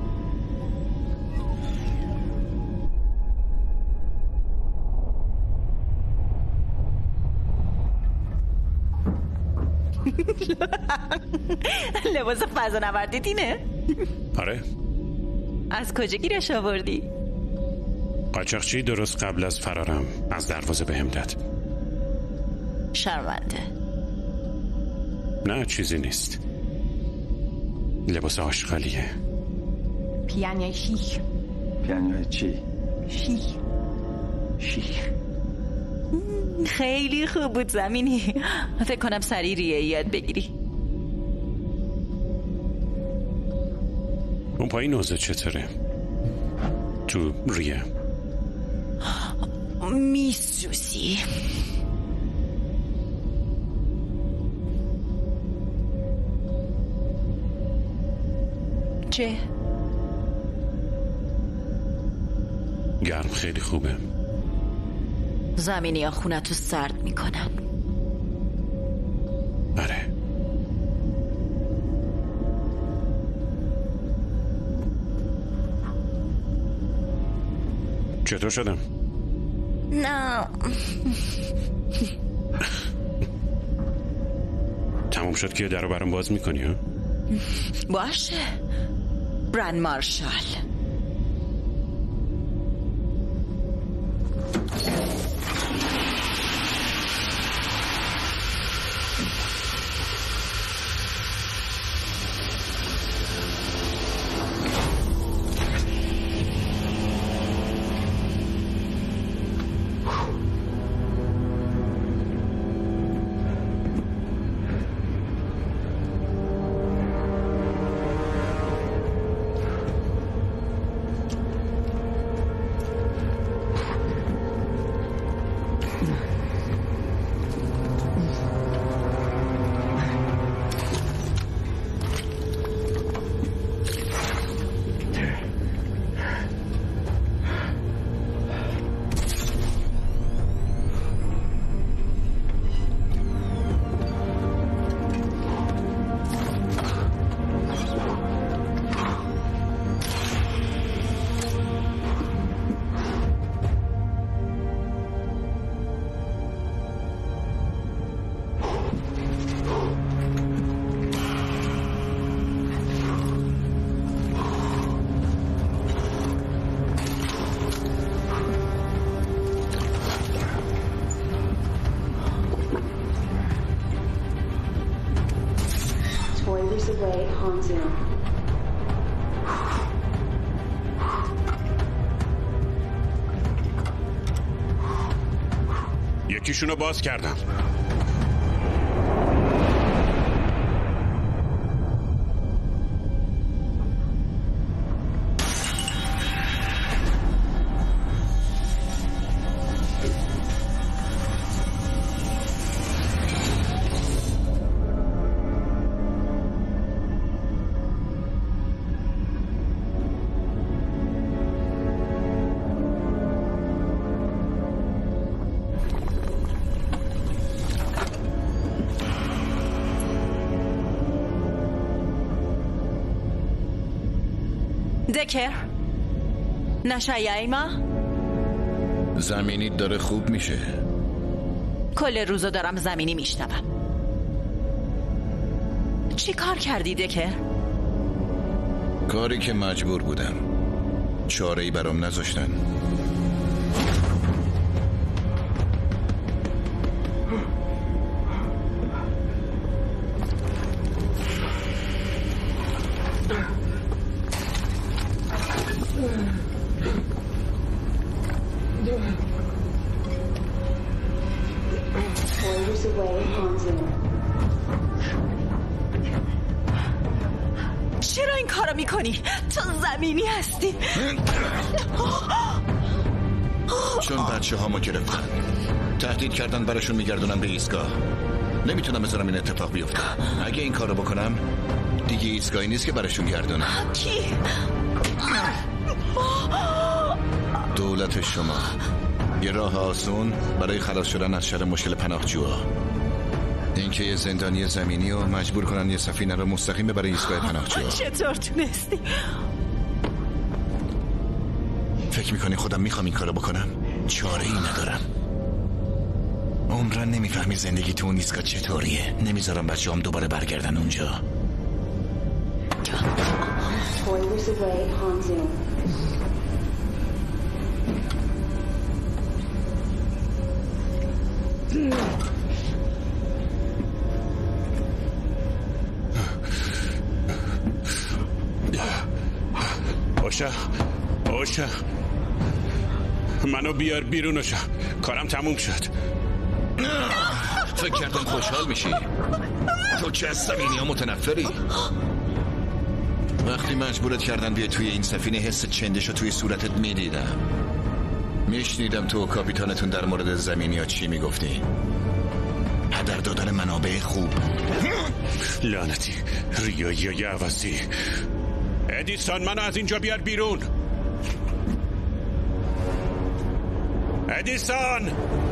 لباس فضانوردی دینه؟ آره. از کجا گیرش آوردی؟ قاچاقچی درست قبل از فرارم از دروازه بهم داد. شرمنده. نه چیزی نیست. لباس آشغالیه. پیانوی شیش. پیانوی چی؟ شیش. خیلی خوب بود زمینی. فکر کنم سریع ریایی یاد بگیری. اون پایین اوضاع چطوره؟ تو ریه میسوسی. چه؟ گرم خیلی خوبه. زمینی ها خونتو سرد میکنن. آره. چطور شدم؟ نه تموم شد که درو برام باز میکنی ها؟ باشه برند مارشال. یکیشونو باز کردم. دکر نشایای ما زمینی داره خوب میشه. کل روزو دارم زمینی میشنوم. چی کار کردی دکر؟ کاری که مجبور بودم. چاره‌ای برام نذاشتن. چرا این کارو میکنی؟ تو زمینی هستی. چون بچه هامو گرفتن، تهدید کردن براشون میگردونم به ایستگاه. نمیتونم بذارم این اتفاق بیفته. اگه این کارو بکنم دیگه ایستگاهی نیست که براشون گردونم. کی؟ دولت شما یه راه آسون برای خلاص شدن از شر مشکل پناهجوها، اینکه یه زندانی زمینی رو مجبور کنن یه سفینه رو مستقیم ببره ایستگاه پناهجوها. چطور تونستی؟ فکر میکنی خودم میخوام این کارو بکنم؟ چاره ای ندارم. عمرن نمیفهمی زندگی تو اون ایستگاه چطوریه. نمیذارم بچه هم دوباره برگردن اونجا. اوشا منو بیار بیرون. اوشا کارم تموم شد. فکر کردم خوشحال میشی. تو چه از زمینی ها متنفری؟ وقتی مجبورت کردن بیای توی این سفینه حس چندشو توی صورتت میدیدم. میشنیدم تو و کاپیتانتون در مورد زمینی ها چی میگفتی. هدر دادن منابع خوب. لعنتی ریایی عوضی. ادیسون منو از اینجا بیار بیرون. ادیسون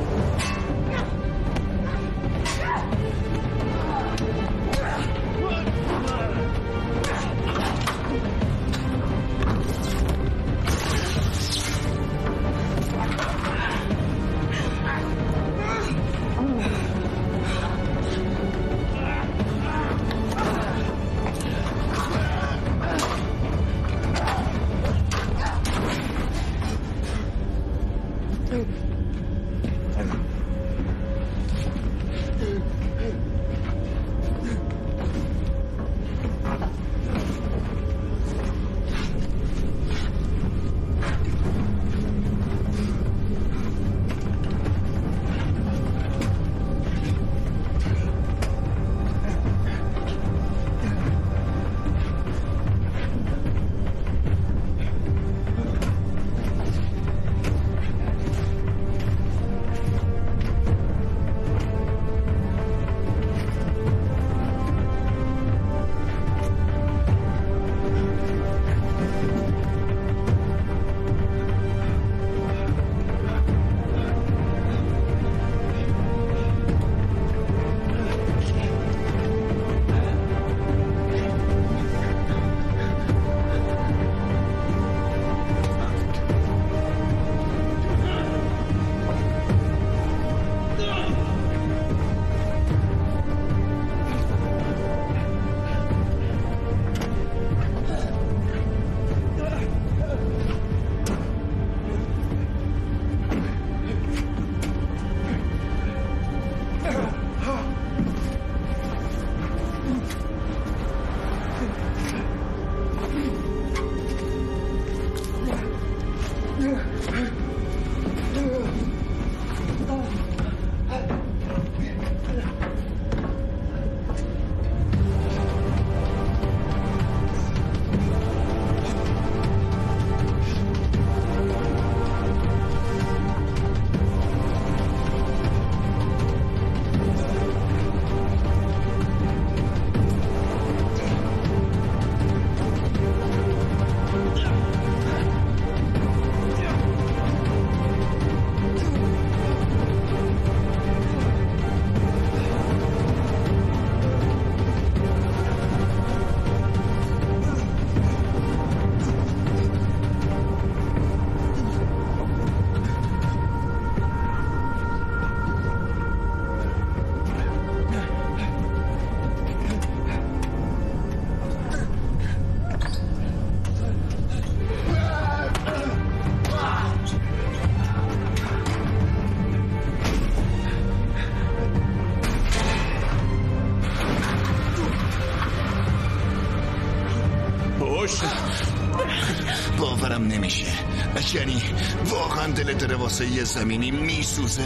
باورم نمیشه. یعنی واقعا دلت داره واسه یه زمینی میسوزه؟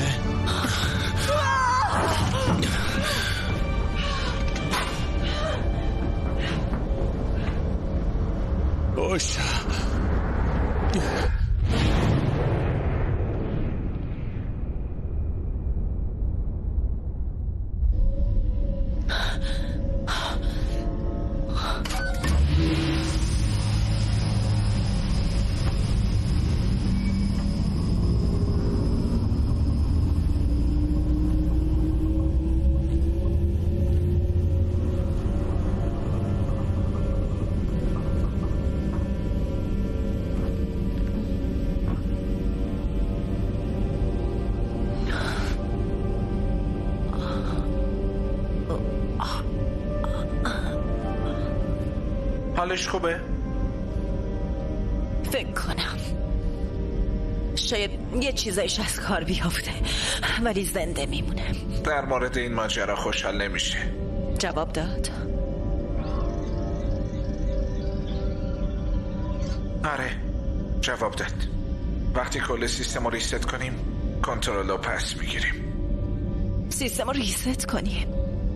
اوشا حالش خوبه؟ فکر کنم شاید یه چیزایش از کار بیافته ولی زنده میمونه. در مورد این ماجرا خوشحال نمیشه. جواب داد؟ آره جواب داد. وقتی کل سیستم رو ریست کنیم کنترل رو پس میگیریم. سیستم رو ریست کنیم؟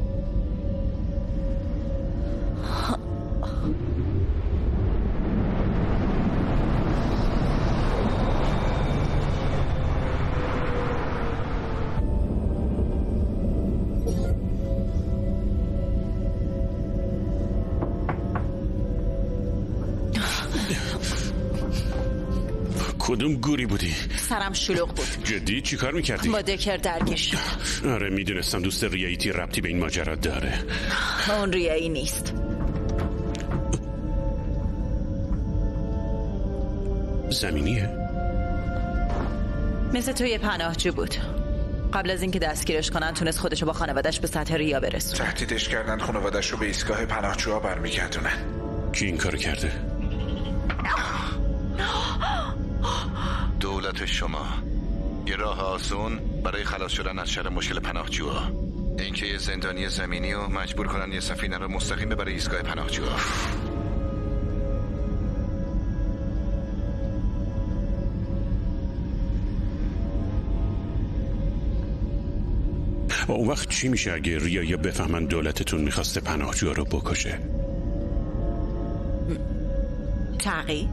کدوم گوری بودی؟ سرم شلوغ بود. جدی؟ چی کار میکردی؟ با دکر درگیر شدم. آره میدونستم دوست ریاییتی ربطی به این ماجرا داره. اون ریایی نیست. زمینیه؟ مثل تو یه پناهجو بود. قبل از اینکه دستگیرش کنن تونست خودشو با خانوادش به سطح ریا برسونه. تهدیدش کردن خانوادش رو به ایستگاه پناهجوها برمیگردونن. کی این کارو کرده؟ دولت شما. یه راه آسون برای خلاص شدن از شر مشکل پناهجوها اینکه یه زندانی زمینی رو مجبور کنن یه سفینه رو مستقیم ببره ایستگاه پناهجوها. اون وقت چی میشه اگه ریایا بفهمن دولتتون میخواسته پناهجوها رو بکشه؟ تغییر؟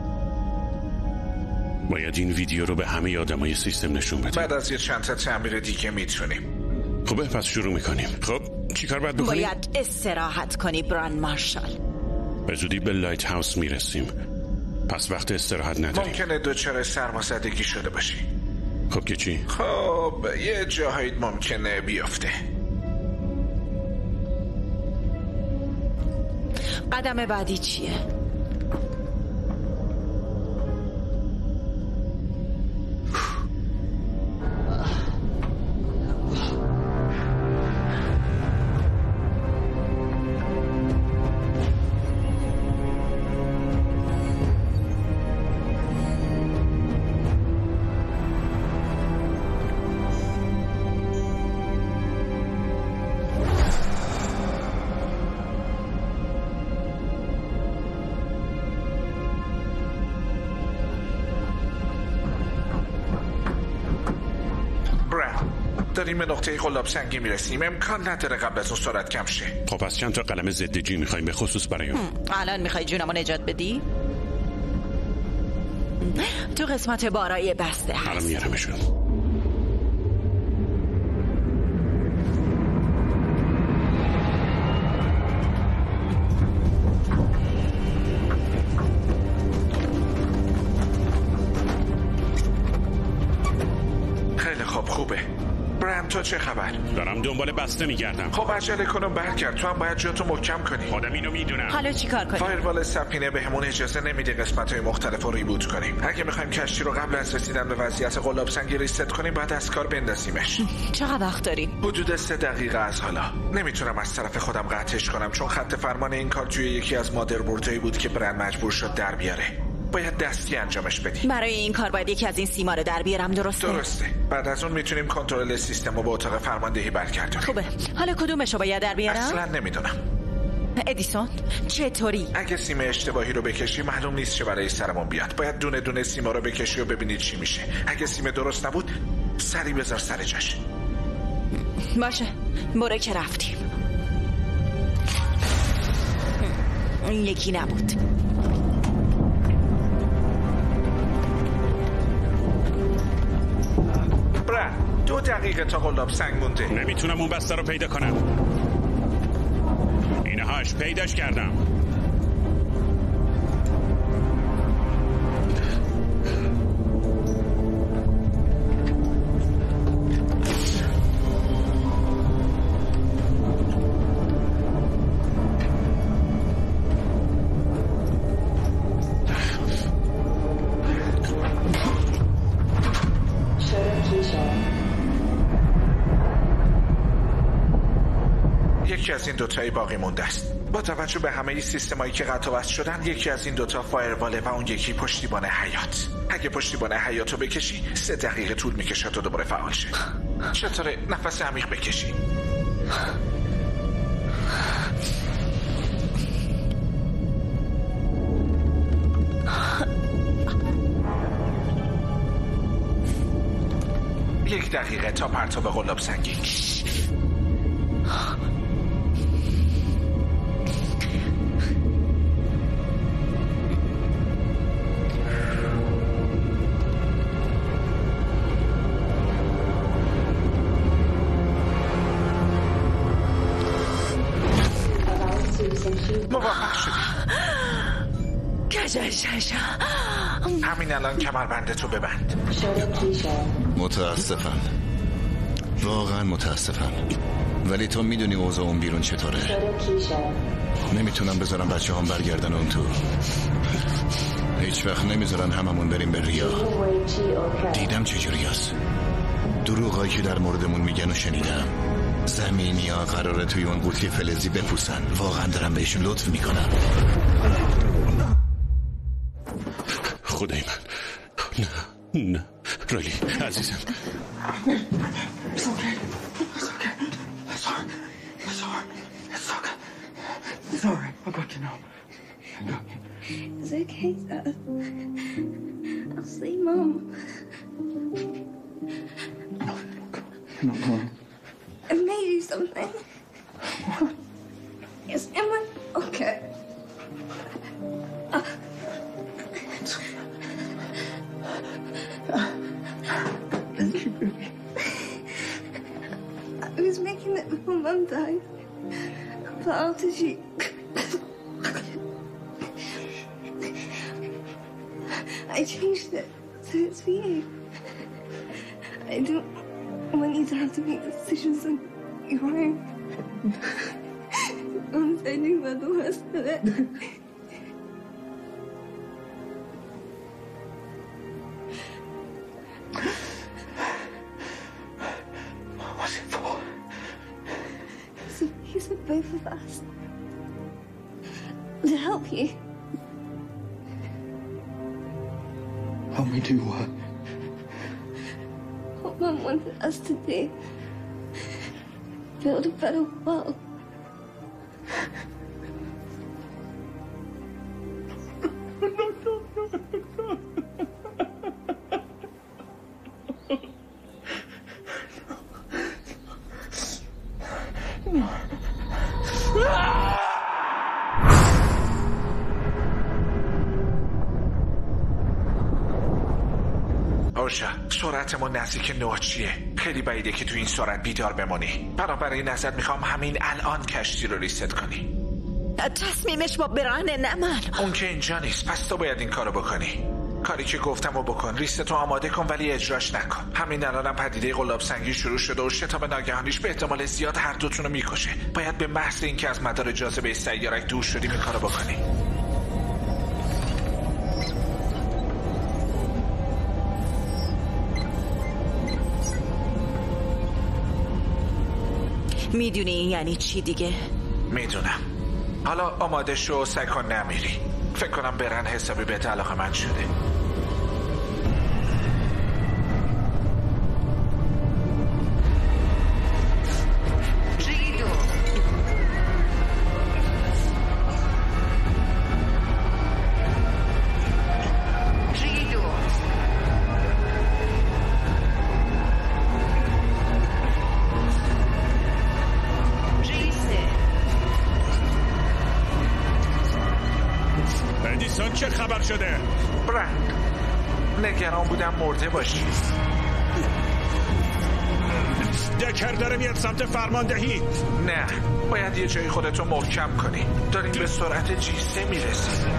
باید این ویدیو رو به همه آدمای سیستم نشون بدیم. بعد از یه چند تا تعمیر دیگه میتونیم. خب پس شروع میکنیم. خب چی کار باید بکنیم؟ باید استراحت کنی بران مارشال. به زودی به لایت هاوس میرسیم، پس وقت استراحت نداریم. ممکنه دچار سرمازدگی شده باشی. خب که چی؟ خب یه جاهایی ممکنه بیفته. قدم بعدی چیه؟ داریم به نقطه قلاب سنگی میرسیم. امکان نداره قبل از اون سرعت کم شه. خب پس چند تا قلم ضد جی میخوایم به خصوص برای اون؟ الان میخوای جونمو نجات بدی؟ تو قسمت بارای بسته هست. الان میارمشون. خیلی خوبه. برند تو چه خبر؟ دارم دنبال بسته میگردم. خب عجله کنم برگرد. تو هم باید جاتو محکم کنی. خودم اینو میدونم. حالا چی کار کنیم؟ فایروال سفینه بهمون اجازه نمیده قسمت‌های مختلف رو ریبوت کنیم. اگه میخوایم کشتی رو قبل از رسیدن به وضعیت قلاب سنگی ریست کنیم بعد از کار بندازیمش. چقدر وقت داریم؟ حدود 3 دقیقه از حالا. نمیتونم از طرف خودم قطعش کنم چون خط فرمان این کار توی یکی از مادربردهایی بود که برند مجبور شد در بیاره. باید دستی انجامش بدی. برای این کار باید یکی از این سیما رو در بیارم. درسته. بعد از اون میتونیم کنترل سیستم رو به اتاق فرماندهی برگردونیم. خوبه. حالا کدومشو باید در بیارم؟ اصلا نمیدونم. ادیسون چطوری؟ اگه سیم اشتباهی رو بکشی معلوم نیست چه برای سرمون بیاد. باید دونه دونه سیما رو بکشی و ببینید چی میشه. اگه سیم درست نبود سری بذار سر جاش. باشه برو که رفتیم. این یکی نبود. برن 2 دقیقه تا قلاب سنگ مونده. نمیتونم اون بسته رو پیدا کنم. اینهاش پیداش کردم. یکی از این 2 تایی باقی مونده است. با توجه به همه سیستمایی که قطع و وصل شدن، یکی از این دوتا فایرواله و اون یکی پشتیبان حیات. اگه پشتیبان حیاتو بکشی 3 دقیقه طول میکشه تا دوباره فعال شه. چطوره؟ نفس عمیق بکشی. یک دقیقه تا پرتاب قلاب سنگی. موفق شدی. همین الان کمربندتو ببند. متاسفم، واقعا متاسفم، ولی تو میدونی اوضاع اون بیرون چطوره. نمیتونم بذارم بچه هم برگردن اون تو. هیچ وقت نمیذارن هممون بریم به ریا. دیدم چجوری هست. دروغایی که در موردمون میگن و شنیدم. زمینی ها قراره توی اون قوطی فلزی بپوسن. واقعا دارم بهشون لطف میکنم. خدای من، نه رالی عزیزم. It's okay, Dad. I'll see Mom. No, you're not going. I made you something. What? Yes, am I okay? I was making it before Mum died. But after she... I changed it so it's for you. I don't want you to have to make decisions on your own. I'm sending about the worst of it. What was it for? It's a piece of both of us. To help you. Help me do what? What Mum wanted us to do. Build a better world. اوشا، سرعتمون نزدیک نوچیه. خیلی بعیده که تو این سرعت بیدار بمونی. بنابراین ازت میخوام همین الان کشتی رو ریست کنی. تصمیمش با برهنه، نه من. اون که اینجا نیست، پس تو باید این کارو بکنی. کاری که گفتم رو بکن. ریستو آماده کن ولی اجراش نکن. همین الانم پدیده قلاب سنگی شروع شده و شتاب ناگهانیش به احتمال زیاد هر دوتون رو میکشه. باید به محض اینکه از مدار جاذبه سیارک دور شدیم این کارو بکنی. میدونی یعنی چی دیگه؟ میدونم. حالا آماده شو، سعی کن نمیری. فکر کنم برن حسابی بهت علاقه‌مند شده. چه خبر شده؟ برند، نگران بودم مرده باشی. دکر داره میاد سمت فرماندهی. نه، باید یه جایی خودتو محکم کنی. داریم به سرعت G3 میرسیم.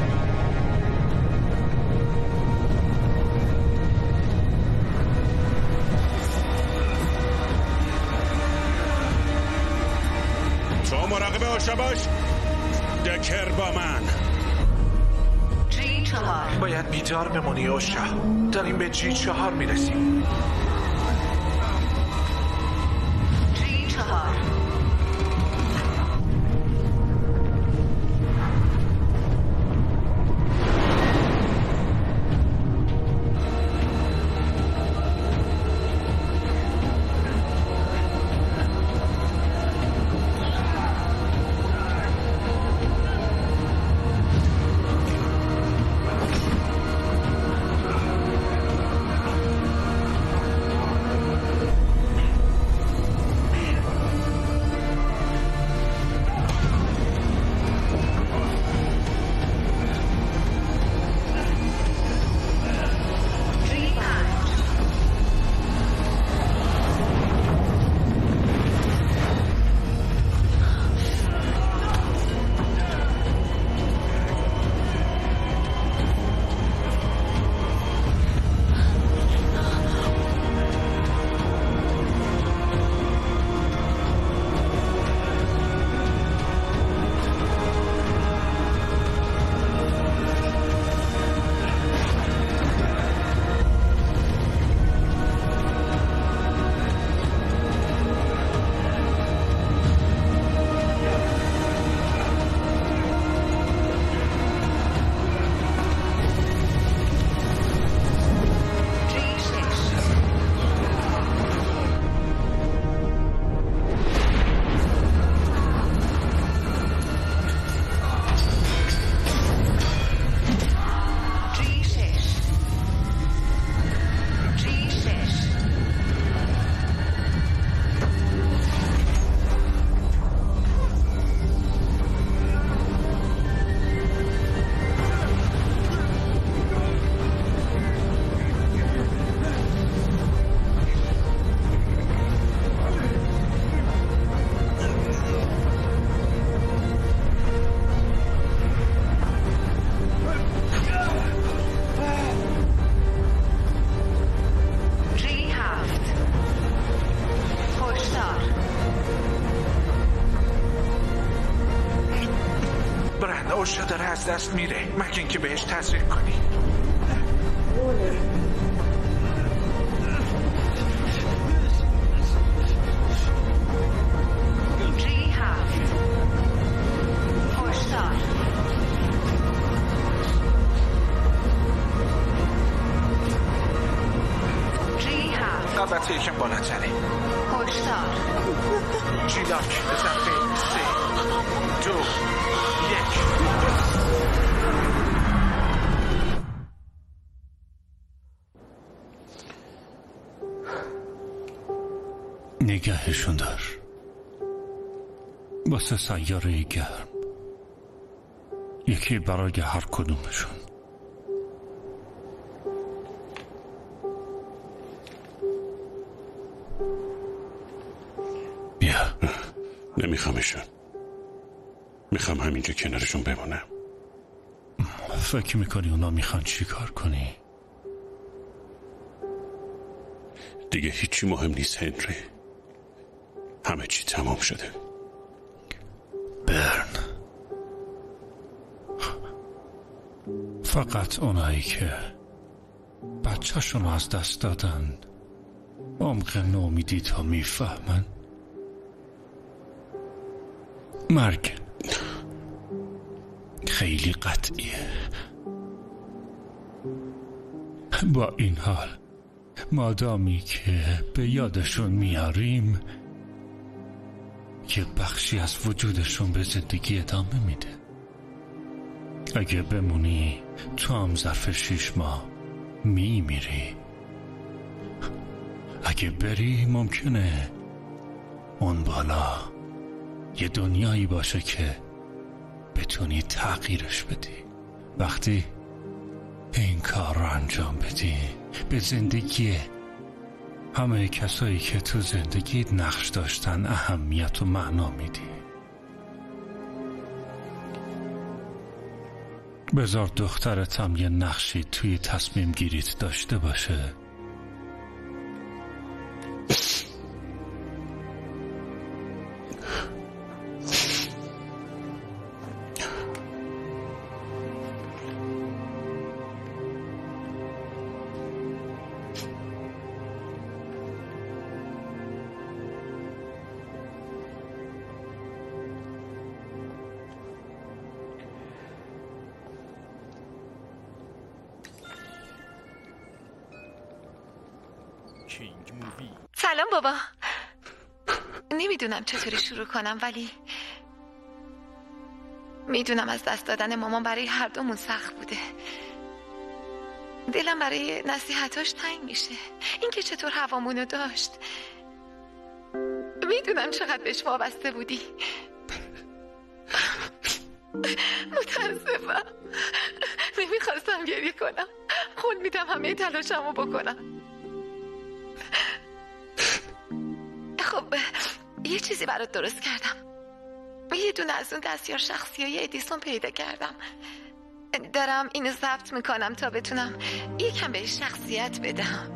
تو مراقب اوشا باش. دکر با من. باید بیدار بمونی اوشا. داریم به G4 میرسیم. اوشا داره از دست میره، مگه اینکه بهش تزریق کنی. البته یکم بالاتره. هشدار جیلاک صفحه 3 2 1 نگهشون دار واسه سیاره گرم، یکی برای هر کدومشون. بیا. نمیخوامشون، میخوام همینجا کنارشون بمونم. فکر میکنی اونا میخوان چی کار کنی؟ دیگه هیچی مهم نیست هنری، همه چی تمام شده. برن، فقط اونایی که بچه‌شون از دست دادن عمق نومیدی تا میفهمن مرگ خیلی قطعیه. با این حال مادامی که به یادشون میاریم یه بخشی از وجودشون به زندگی ادامه میده. اگه بمونی تو هم ظرف 6 ماه میمیری. اگه بری ممکنه اون بالا یه دنیایی باشه که بتونی تغییرش بدی. وقتی این کار رو انجام بدی به زندگی همه کسایی که تو زندگیت نقش داشتن اهمیت و معنا میدی. بذار دخترت هم یه نقشی توی تصمیم گیریت داشته باشه. سلام بابا. نمیدونم چطوری شروع کنم، ولی میدونم از دست دادن مامان برای هر دومون سخت بوده. دلم برای نصیحتاش تنگ میشه. اینکه چطور هوامونو داشت. میدونم چقدر بهش وابسته بودی. متاسفم، نمیخواستم گریه کنم. خون میدم همه تلاشمو بکنم. خب یه چیزی برات درست کردم. یه دونه از اون دستیار شخصیای ادیسون پیدا کردم. دارم اینو ضبط میکنم تا بتونم یکم بهش شخصیت بدم.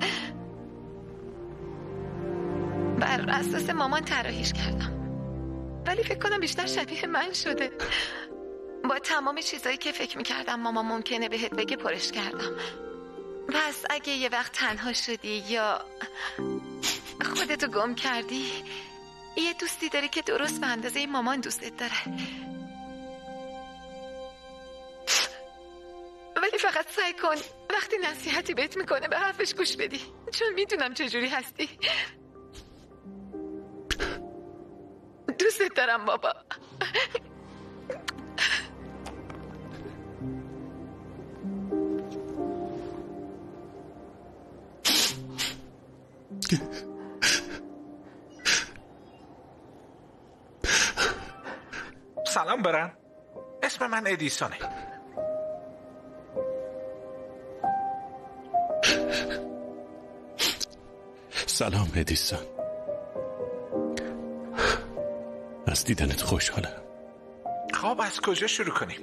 بر اساس مامان طراحیش کردم، ولی فکر کنم بیشتر شبیه من شده. با تمام چیزایی که فکر میکردم مامان ممکنه بهت بگه پرش کردم. پس اگه یه وقت تنها شدی یا خودتو گم کردی، یه دوستی داری که درست به اندازه مامان دوستت داره. ولی فقط سعی کن وقتی نصیحتی بهت میکنه به حرفش گوش بدی، چون میدونم چجوری هستی. دوستت دارم بابا. سلام برن، اسم من ادیسونه. سلام ادیسون، از دیدنت خوشحالم. خب از کجا شروع کنیم؟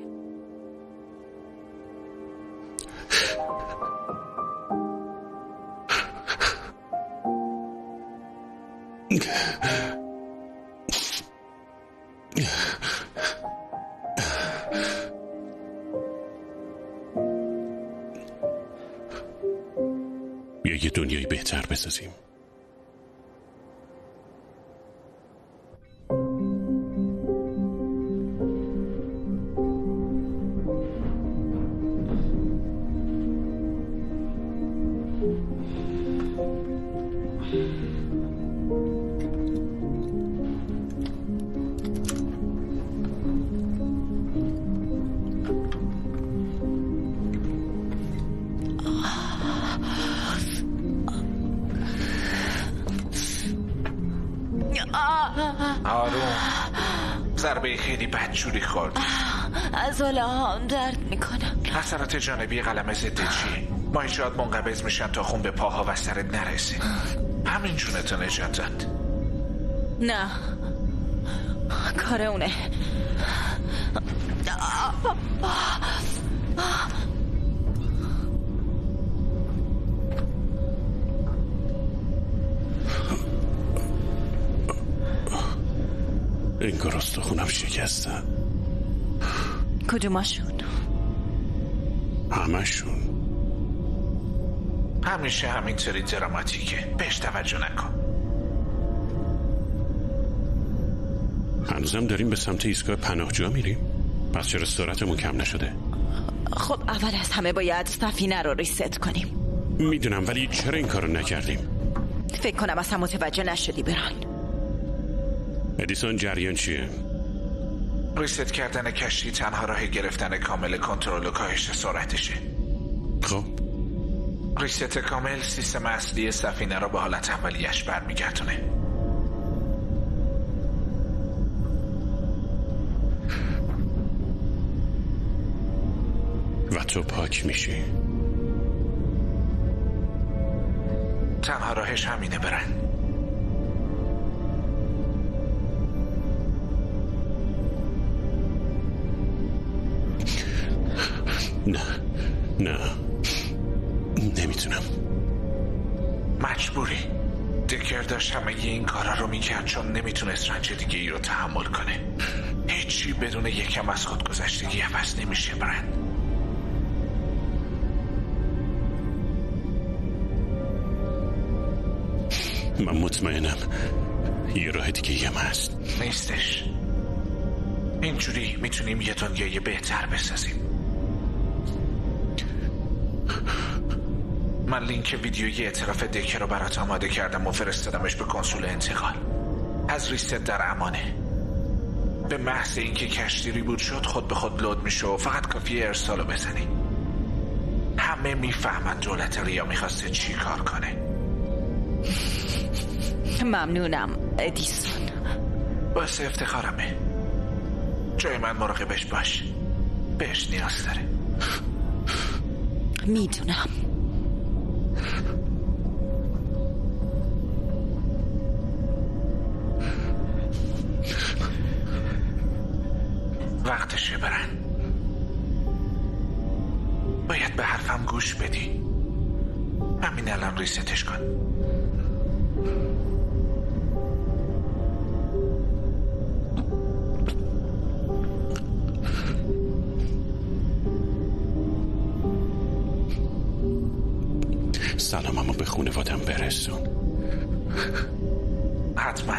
یه دنیای بهتر بسازیم. آروم. ضربه خیلی بدجوری خورد. از حالا هم درد میکنم. اثرات جانبی قلم ضد چیه؟ مایجات منقبض میشن تا خون به پاها و سرت نرسه. همین جونتو نجات داد. نه کار اونه. انگار استخونم شکستن. کدوماشون؟ همشون. همیشه همینطوری دراماتیکه. بهش توجه نکن. هنوزم داریم به سمت ایستگاه پناهجوها میریم؟ پس چرا سرعتمون کم نشده؟ خب اول از همه باید سفینه رو ریست کنیم. میدونم، ولی چرا این کارو نکردیم؟ فکر کنم اصلا متوجه نشدی بران. ادیسون جریان چیه؟ ریست کردن کشتی تنها راه گرفتن کامل کنترل و کاهش سرعتشه. خب ریست کامل سیستم اصلی سفینه را به حالت اولیه‌اش برمیگردونه. و تو پاک میشی. تنها راهش همینه برن. نه نمیتونم. مجبوری. دکر داشت همه این کارا رو میکرد چون نمیتونست رنج دیگه ای رو تحمل کنه. هیچی بدون یکم از خودگذشتگی عوض نمیشه برن. من مطمئنم یه راه دیگه هم هست. نیستش. اینجوری میتونیم یه دنیای بهتر بسازیم. من لینک ویدیویی اعتراف دکر رو برات آماده کردم و فرستادمش به کنسول انتقال. از ریست در امانه. به محض اینکه کشتی ریبوت شد خود به خود لود میشه و فقط کافیه ارسالو بزنی. همه میفهمن دولت ریا میخواسته چی کار کنه. ممنونم ادیسون. واسه افتخارمه. جای من مراقبش باش. بهش نیاز داره. میدونم. وقتشه برن. باید به حرفم گوش بدی. همین الان ریستش کن. سلاممو به خانوادم برسون. حتما.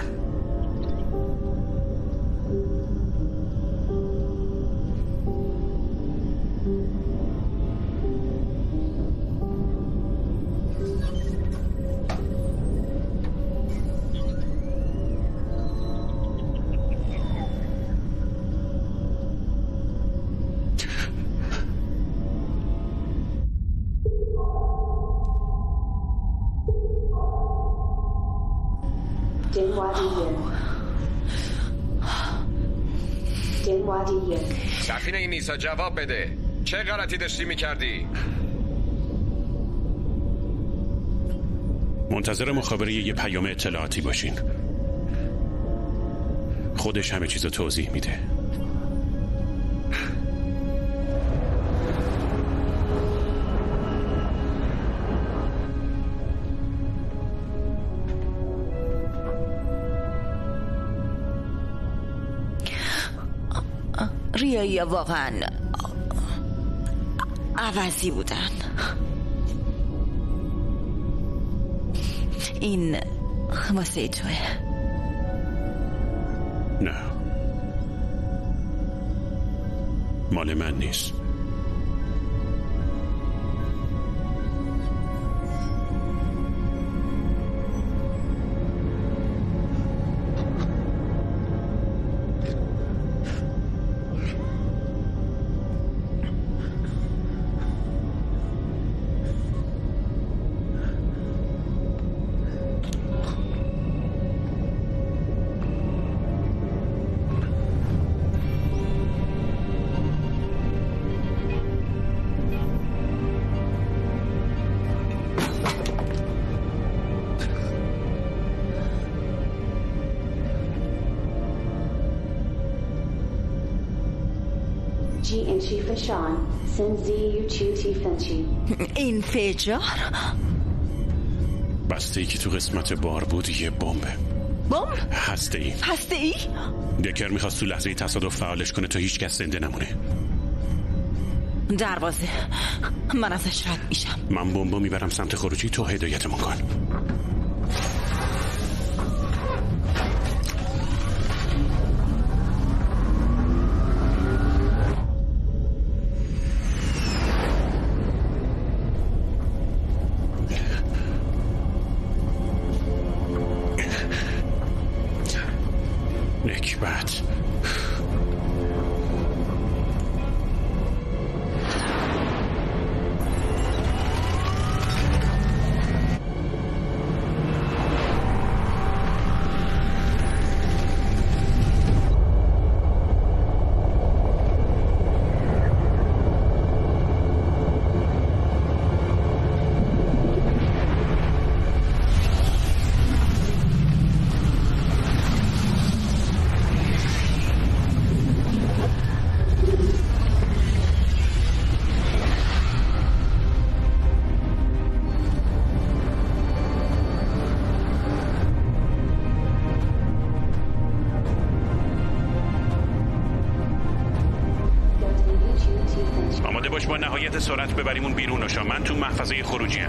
سفینه این نیسا جواب بده. چه غلطی داشتی میکردی؟ منتظر مخابره یه پیام اطلاعاتی باشین. خودش همه چیزو توضیح میده. ریایی واقعا عوضی بودن. این واسه توه. نه، مال من نیست. این فجار؟ بسته ای که تو قسمت بار بود یه بمبه. بمب؟ هسته ای. دکر میخواست تو لحظه تصادف فعالش کنه تا هیچ کس زنده نمونه. دروازه، من ازش رد میشم. من بمبو میبرم سمت خروجی، تو هدایتمون کن. نکبت. با نهایت سرعت ببریمون بیرون. من تو محفظه خروجیم.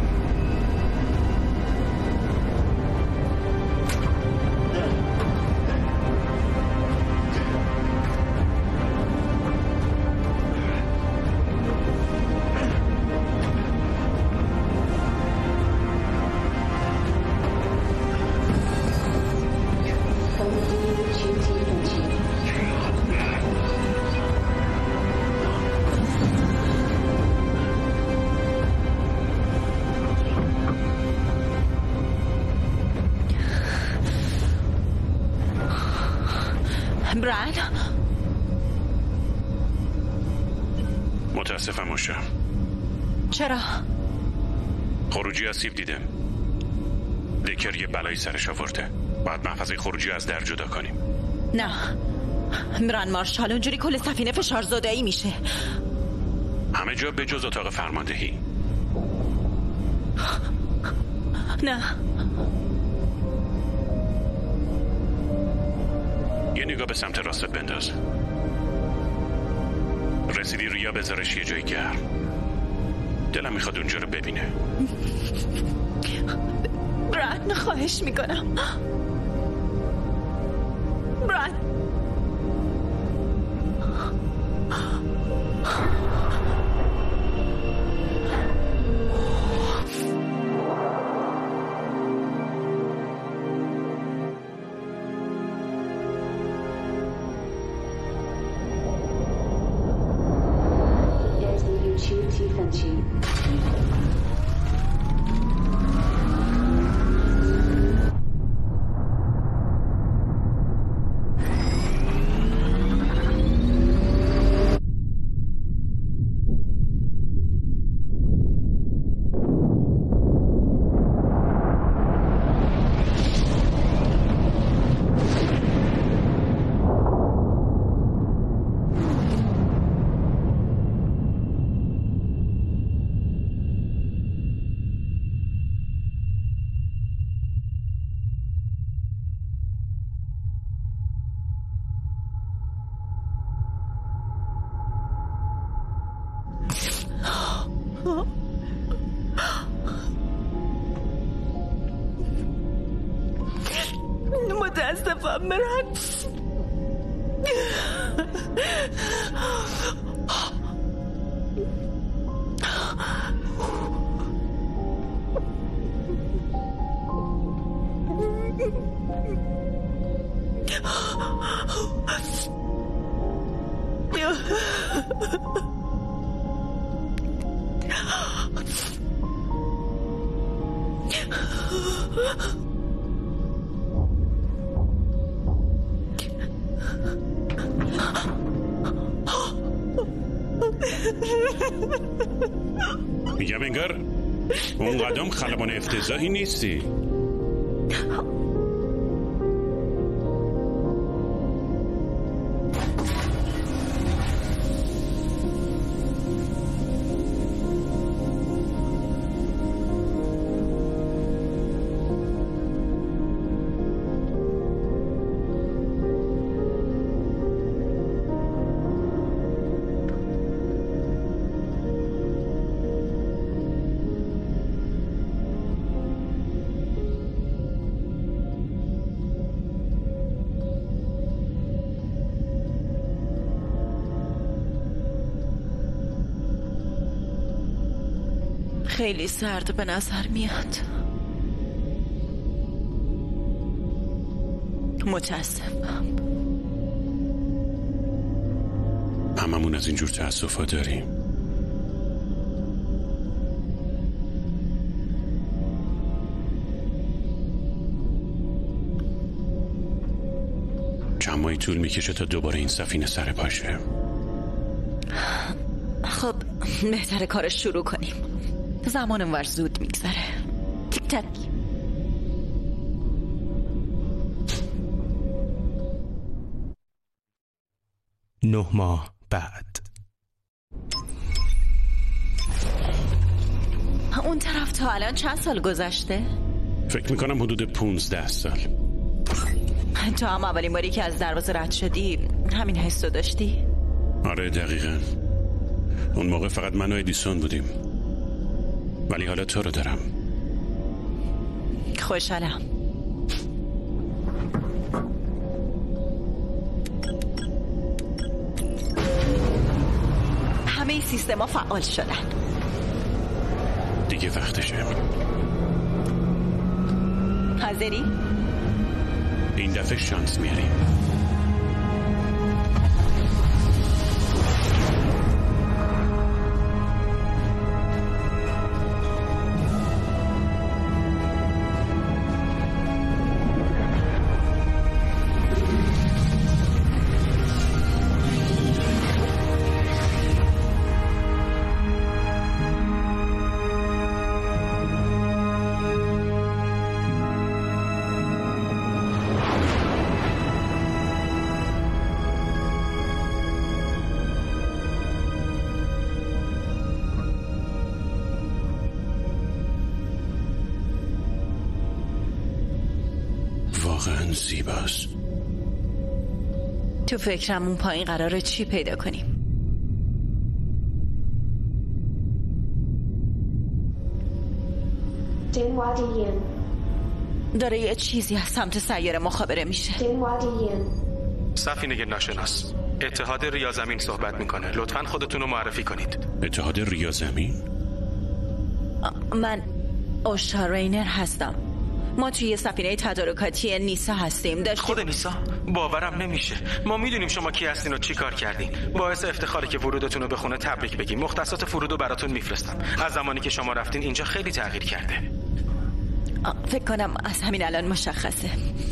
بران، متاسفم اوشا. چرا؟ خروجی آسیب دیده. دکر یه بلایی سرش آورده. باید محفظه خروجی از در جدا کنیم. نه بران مارشال، اونجوری کل سفینه فشار زدایی میشه. همه جا به جز اتاق فرماندهی. نه، یه نگاه به سمت راست بنداز. رسیدی ریا بذارش یه جای گرم. دلم میخواد اونجا رو ببینه. بران خواهش میکنم. بران هم برن. میگم انگار اون قدم خلبان افتضاحی نیستی. خیلی سرد به نظر میاد. متاسفم. هممون از اینجور تأسفا داریم. چند ماهی طول میکشه تا دوباره این سفینه سر پاشه. خب بهتره کارش شروع کنیم. زمان اونور زود میگذره. تیک تک. نه ماه بعد. اون طرف تا الان چند سال گذشته؟ فکر میکنم حدود 15 سال. تو هم اولین باری که از دروازه رد شدی همین حسو داشتی؟ آره دقیقاً. اون موقع فقط من و ادیسون بودیم، ولی حالا تو رو دارم. خوشحالم. همه سیستما فعال شدن. دیگه وقتشه. حاضری؟ این دفعه شانس میاریم. واقعا زیباست. تو فکرم اون پایین قراره چی پیدا کنیم؟ داره یه چیزی از سمت سیاره مخابره میشه. سفینه ناشناس، اتحاد ریاضمین صحبت میکنه. لطفاً خودتون رو معرفی کنید. اتحاد ریاضمین؟ من اوشا رینر هستم. ما توی سفینه تدارکاتی نیسا هستیم. خود نیسا؟ باورم نمیشه. ما میدونیم شما کی هستین و چی کار کردین. باعث افتخاره که ورودتون رو به خونه تبریک بگیم. مختصات فرود رو براتون میفرستم. از زمانی که شما رفتین اینجا خیلی تغییر کرده. فکر کنم از همین الان مشخصه.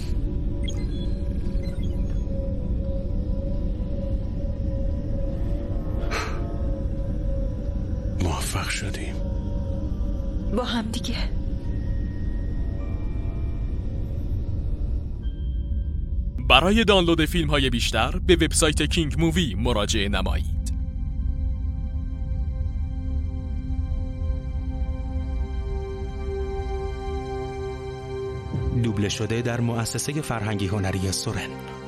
موفق شدیم با هم دیگه. برای دانلود فیلم‌های بیشتر به وبسایت کینگ مووی مراجعه نمایید. دوبله شده در مؤسسه فرهنگی هنری سورن.